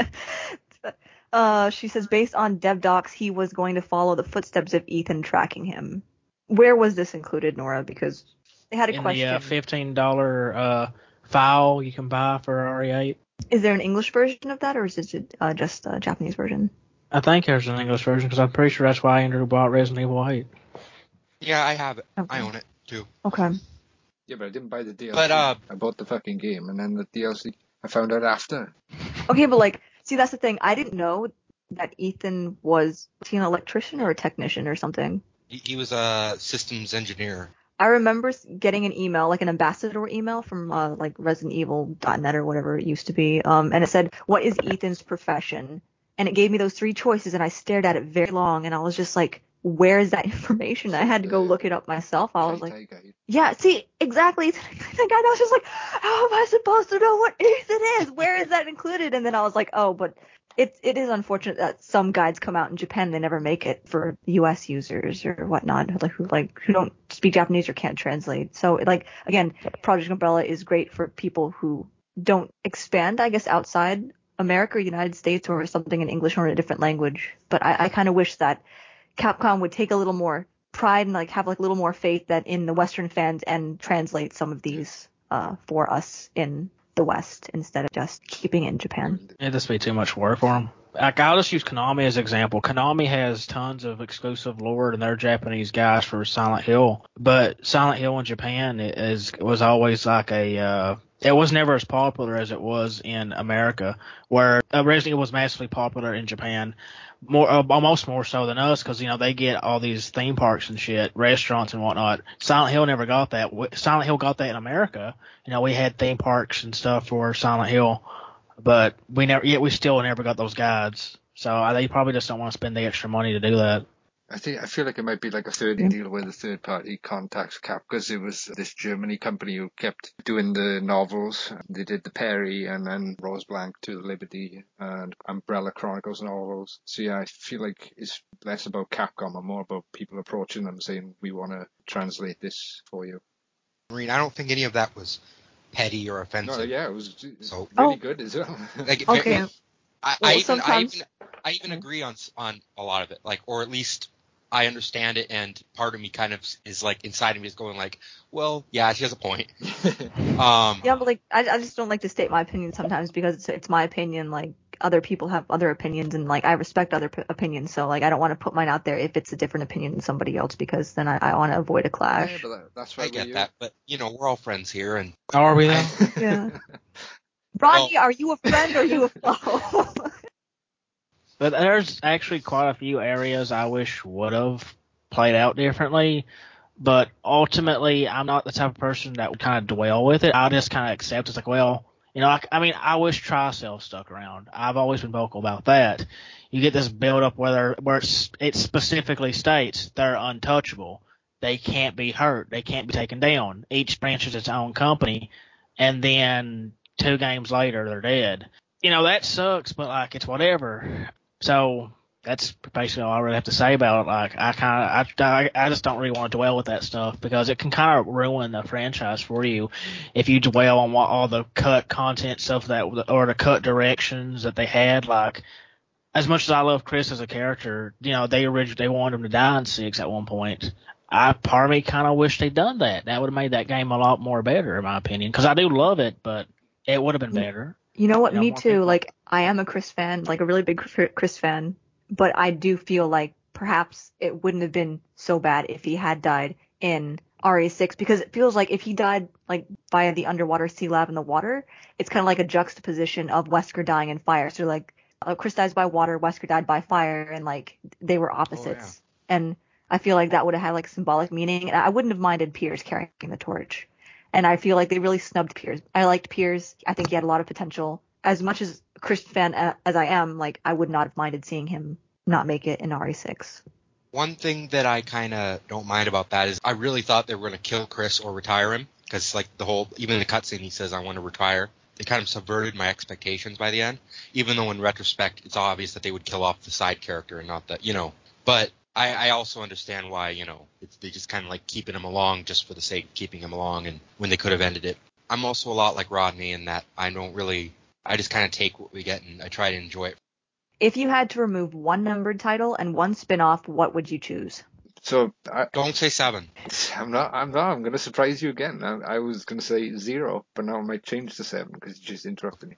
uh, she says based on dev docs, he was going to follow the footsteps of Ethan, tracking him. Where was this included, Nora? Because they had a In question. the uh, fifteen dollars uh, file you can buy for R E eight. Is there an English version of that, or is it uh, just a Japanese version? I think there's an English version because I'm pretty sure that's why Andrew bought Resident Evil eight. Yeah, I have it. Okay. I own it too. Okay. Yeah, but I didn't buy the D L C. But, uh, I bought the fucking game, and then the D L C I found out after. Okay, but like, see, that's the thing. I didn't know that Ethan was, was he an electrician or a technician or something? He, he was a systems engineer. I remember getting an email, like an ambassador email from uh, like Resident Evil dot net or whatever it used to be, um, and it said, "What is Ethan's profession?" And it gave me those three choices, and I stared at it very long, and I was just like, "Where is that information?" I had to go look it up myself. I was like, "Yeah, see, exactly." The guy that was just like, "How am I supposed to know what Ethan is? Where is that included?" And then I was like, "Oh, but." It, it is unfortunate that some guides come out in Japan and they never make it for U S users or whatnot, like who like who don't speak Japanese or can't translate. So like again, Project Umbrella is great for people who don't expand, I guess, outside America or United States or something in English or in a different language. But I, I kind of wish that Capcom would take a little more pride and like have like a little more faith that in the Western fans and translate some of these uh, for us in the West instead of just keeping it in Japan. It'd just be too much work for them. Like, I'll just use Konami as an example. Konami has tons of exclusive lore and they're Japanese guys for Silent Hill, but Silent Hill in Japan is was always like a uh, it was never as popular as it was in America, where uh, Resident Evil was massively popular in Japan, more uh, almost more so than us, because you know they get all these theme parks and shit, restaurants and whatnot. Silent Hill never got that. Silent Hill got that in America. You know, we had theme parks and stuff for Silent Hill, but we never yet we still never got those guides. So uh, they probably just don't want to spend the extra money to do that. I think I feel like it might be like a third deal where the third party contacts Cap, because it was this Germany company who kept doing the novels. They did the Perry and then Rose Blanc to the Liberty and Umbrella Chronicles novels. So yeah, I feel like it's less about Capcom and more about people approaching them saying, we want to translate this for you. Marine, I don't think any of that was petty or offensive. No, yeah, it was so, really oh. good as well. Like, okay. I, well, I, even, sometimes... I even I even agree on on a lot of it, like, or at least I understand it, and part of me kind of is like inside of me is going like, well, yeah, she has a point. um, yeah, but like I, I just don't like to state my opinion sometimes because it's, it's my opinion. Like other people have other opinions, and like I respect other p- opinions. So like I don't want to put mine out there if it's a different opinion than somebody else, because then I, I want to avoid a clash. Yeah, but that, that's why I get you... that, but you know we're all friends here, and are we then? Yeah. Rodney, well, are you a friend or are you a foe? But there's actually quite a few areas I wish would have played out differently. But ultimately, I'm not the type of person that would kind of dwell with it. I'll just kind of accept it's like, well, you know, I, I mean, I wish Tricell stuck around. I've always been vocal about that. You get this build up where where it's, it specifically states they're untouchable. They can't be hurt. They can't be taken down. Each branch is its own company, and then two games later they're dead. you know, that sucks, but like it's whatever. So that's basically all I really have to say about it. Like I kind of, I, I just don't really want to dwell with that stuff because it can kind of ruin the franchise for you if you dwell on what all the cut content stuff that or the cut directions that they had. Like as much as I love Chris as a character, you know, they originally they wanted him to die in six at one point. I part of me kind of wish they'd done that. That would have made that game a lot more better, in my opinion, because I do love it, but it would have been better. You know what? You know, Me more too. people. Like, I am a Chris fan, like a really big Chris fan, but I do feel like perhaps it wouldn't have been so bad if he had died in R E six, because it feels like if he died like via the underwater sea lab in the water, it's kind of like a juxtaposition of Wesker dying in fire. So like, uh, Chris dies by water, Wesker died by fire, and like they were opposites. Oh, yeah. And I feel like that would have had like symbolic meaning, and I wouldn't have minded Piers carrying the torch. And I feel like they really snubbed Piers. I liked Piers. I think he had a lot of potential. As much as a Chris fan as I am, like I would not have minded seeing him not make it in R E six. One thing that I kind of don't mind about that is I really thought they were going to kill Chris or retire him, because like the whole, even in the cutscene he says I want to retire. They kind of subverted my expectations by the end, even though in retrospect it's obvious that they would kill off the side character and not the, you know. But I, I also understand why, you know, it's, they just kind of like keeping him along just for the sake of keeping him along, and when they could have ended it. I'm also a lot like Rodney in that I don't really, I just kind of take what we get and I try to enjoy it. If you had to remove one numbered title and one spin-off, what would you choose? So I, don't say seven. I'm not. I'm not. I'm going to surprise you again. I, I was going to say zero, but now I might change to seven because you just interrupted me.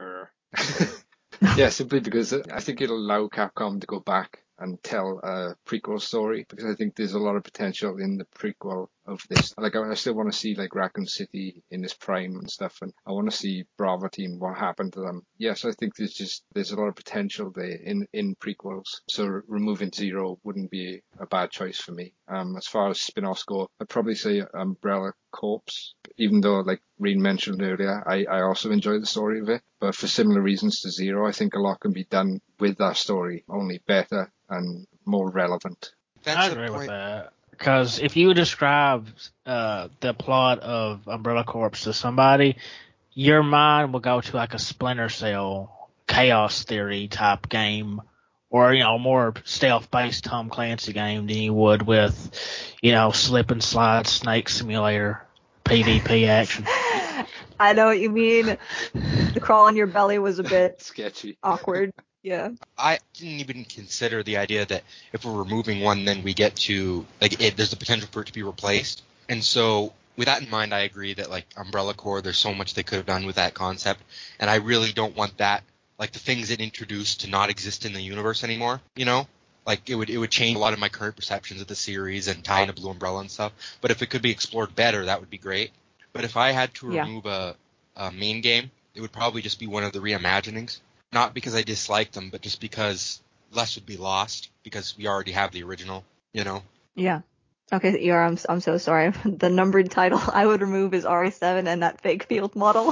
Yeah, simply because I think it'll allow Capcom to go back and tell a prequel story, because I think there's a lot of potential in the prequel of this. Like, I still want to see like Raccoon City in its prime and stuff, and I want to see Bravo Team, what happened to them. Yes, I think there's just there's a lot of potential there in in prequels. So removing Zero wouldn't be a bad choice for me. Um, as far as spin-offs go, I'd probably say Umbrella Corps, even though like Reen mentioned earlier, I I also enjoy the story of it, but for similar reasons to Zero, I think a lot can be done with that story, only better and more relevant. That's I agree with that. Because if you describe uh, the plot of Umbrella Corps to somebody, your mind will go to like a Splinter Cell Chaos Theory type game, or, you know, more stealth-based Tom Clancy game than you would with, you know, slip and slide Snake Simulator PvP action. I know what you mean. The crawl on your belly was a bit sketchy, awkward. Yeah. I didn't even consider the idea that if we're removing one, then we get to, like, it, there's the potential for it to be replaced. And so, with that in mind, I agree that, like, Umbrella Corps, there's so much they could have done with that concept. And I really don't want that, like, the things it introduced to not exist in the universe anymore, you know? Like, it would it would change a lot of my current perceptions of the series and tie into Blue Umbrella and stuff. But if it could be explored better, that would be great. But if I had to Yeah. remove a, a main game, it would probably just be one of the reimaginings. Not because I disliked them, but just because less would be lost, because we already have the original, you know? Yeah. Okay, E R, I'm, I'm so sorry. The numbered title I would remove is R E seven and that fake field model.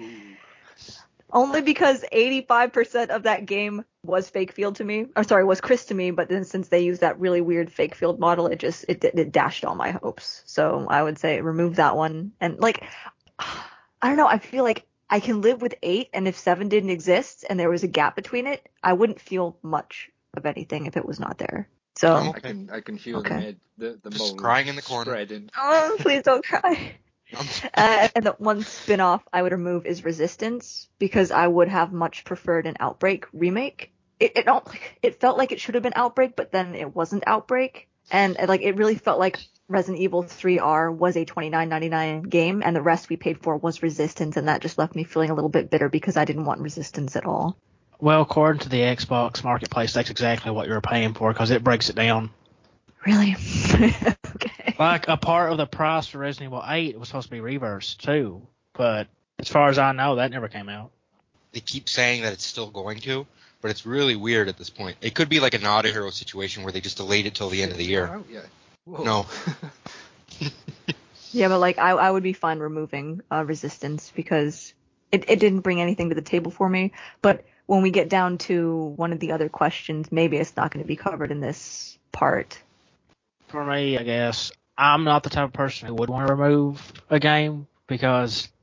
Only because eighty-five percent of that game was fake field to me. Or sorry, was Chris to me, but then since they used that really weird fake field model, it just, it, it dashed all my hopes. So I would say remove that one. And like, I don't know, I feel like I can live with eight, and if seven didn't exist and there was a gap between it, I wouldn't feel much of anything if it was not there. So I can I can feel okay. the head, the the Just mold crying in the corner. spreading. Oh, please don't cry. uh, and the one spin-off I would remove is Resistance, because I would have much preferred an Outbreak remake. It it don't it felt like it should have been Outbreak, but then it wasn't Outbreak, and like it really felt like Resident Evil three R was a twenty-nine ninety-nine game, and the rest we paid for was Resistance, and that just left me feeling a little bit bitter because I didn't want Resistance at all. Well, according to the Xbox Marketplace, that's exactly what you're paying for, because it breaks it down. Really? Okay. Like, a part of the price for Resident Evil eight was supposed to be reversed, too. But as far as I know, that never came out. They keep saying that it's still going to, but it's really weird at this point. It could be like a Naughty Hero situation where they just delayed it till the end of the year. Yeah. Whoa. No. Yeah, but like I, I would be fine removing uh, Resistance because it, it didn't bring anything to the table for me. But when we get down to one of the other questions, maybe it's not going to be covered in this part. For me, I guess, I'm not the type of person who would want to remove a game because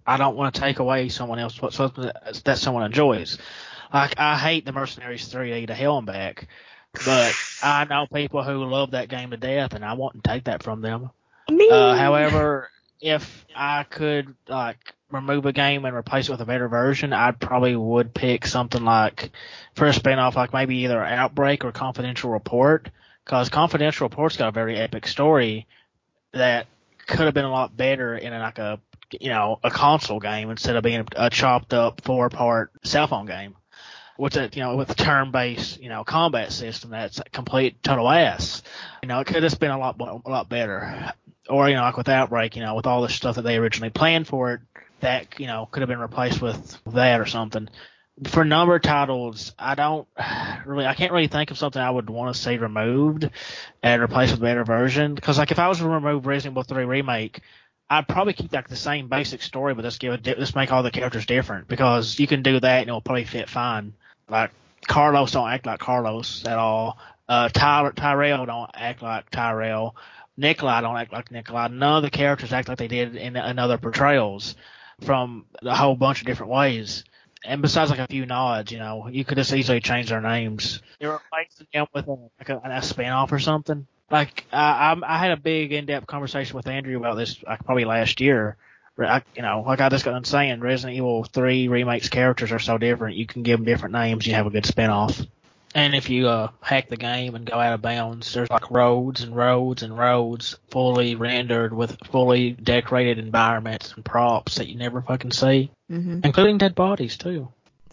I don't want to take away someone else what something that, that someone enjoys. Like I hate the Mercenaries three D to hell and back, but I know people who love that game to death, and I won't take that from them. Me. Uh, however, if I could like remove a game and replace it with a better version, I probably would pick something like for a spinoff, like maybe either Outbreak or Confidential Report, because Confidential Report's got a very epic story that could have been a lot better in like a you know a console game instead of being a chopped up four part cell phone game. With a you know with a turn based you know combat system that's a complete total ass. You know it could have been a lot a lot better. Or you know like with Outbreak, you know with all the stuff that they originally planned for it, that you know could have been replaced with that or something. For number of titles, I don't really I can't really think of something I would want to see removed and replaced with a better version. Because like if I was to remove Resident Evil three Remake, I'd probably keep like the same basic story, but just give it just make all the characters different because you can do that and it'll probably fit fine. Like Carlos don't act like Carlos at all. Uh, Ty- Tyrell don't act like Tyrell. Nikolai don't act like Nikolai. None of the characters act like they did in, in other portrayals from a whole bunch of different ways. And besides like a few nods, you know, you could just easily change their names. They're replacing them with a, like a, a spinoff or something. Like I, I, I had a big in-depth conversation with Andrew about this like probably last year. I, you know, like I just got done saying, Resident Evil three Remake's characters are so different. You can give them different names. You have a good spinoff. And if you uh, hack the game and go out of bounds, there's like roads and roads and roads fully rendered with fully decorated environments and props that you never fucking see, mm-hmm. including dead bodies too.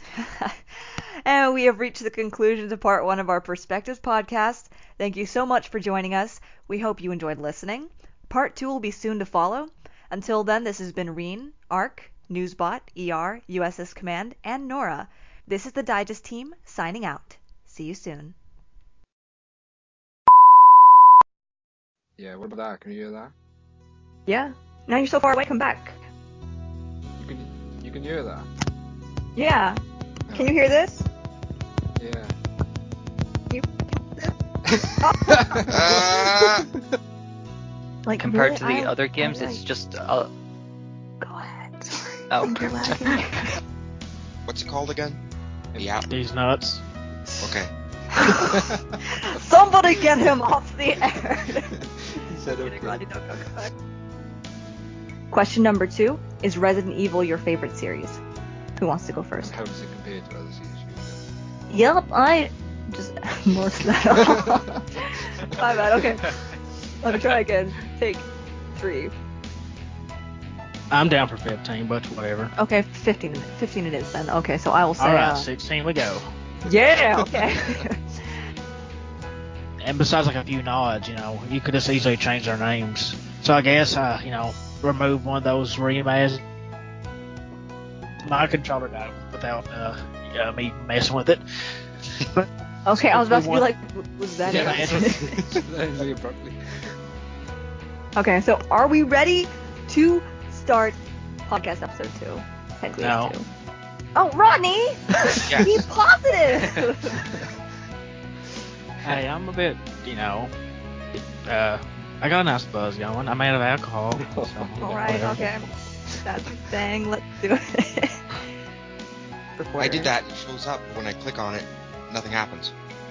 And we have reached the conclusion to part one of our Perspectives podcast. Thank you so much for joining us. We hope you enjoyed listening. Part two will be soon to follow. Until then, this has been Reen, Ark, Newsbot, E R, U S S Command, and Nora. This is the Digest team signing out. See you soon. Yeah, what about that? Can you hear that? Yeah. Now you're so far away, come back. You can you can hear that? Yeah. No. Can you hear this? Yeah. You like compared really? to the I, other games, like... it's just uh... Go ahead. Sorry. Oh. What's it called again? Yeah. These nuts. Okay. Somebody get him off the air. He said okay. Rodney, don't go back. Question number two: is Resident Evil your favorite series? Who wants to go first? How does it compare to other series? Yep, I just marked that off. My bad. Okay. Let me try again. Take three. I'm down for fifteen, but whatever. Okay, fifteen. fifteen it is then. Okay, so I will say. All right, uh, sixteen we go. Yeah. Okay. And besides like a few nods, you know, you could just easily change their names. So I guess, uh, you know, remove one of those remasters. My controller died without uh, uh, me messing with it. But okay, I was about to be like, was that yeah, it? Okay, so are we ready to start podcast episode two? Technically no. Two. Oh, Rodney! Yes. Be positive! Hey, I'm a bit, you know, uh, I got a nice buzz going. I'm out of alcohol. So Alright, okay. That's the thing. Let's do it. I did that. It shows up. When I click on it, nothing happens.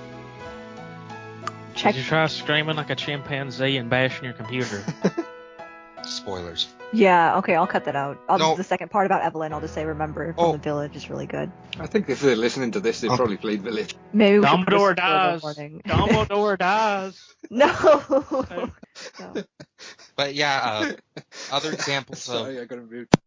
Check. Did you try screaming like a chimpanzee and bashing your computer? Spoilers. Yeah, okay, I'll cut that out. I'll, No. The second part about Evelyn, I'll just say remember from Oh. the village is really good. I think if they're listening to this, they Okay. probably played Village. Maybe we Dumbledore should dies. Dumbledore dies. No. No. But yeah, uh, other examples Sorry, of I got to mute.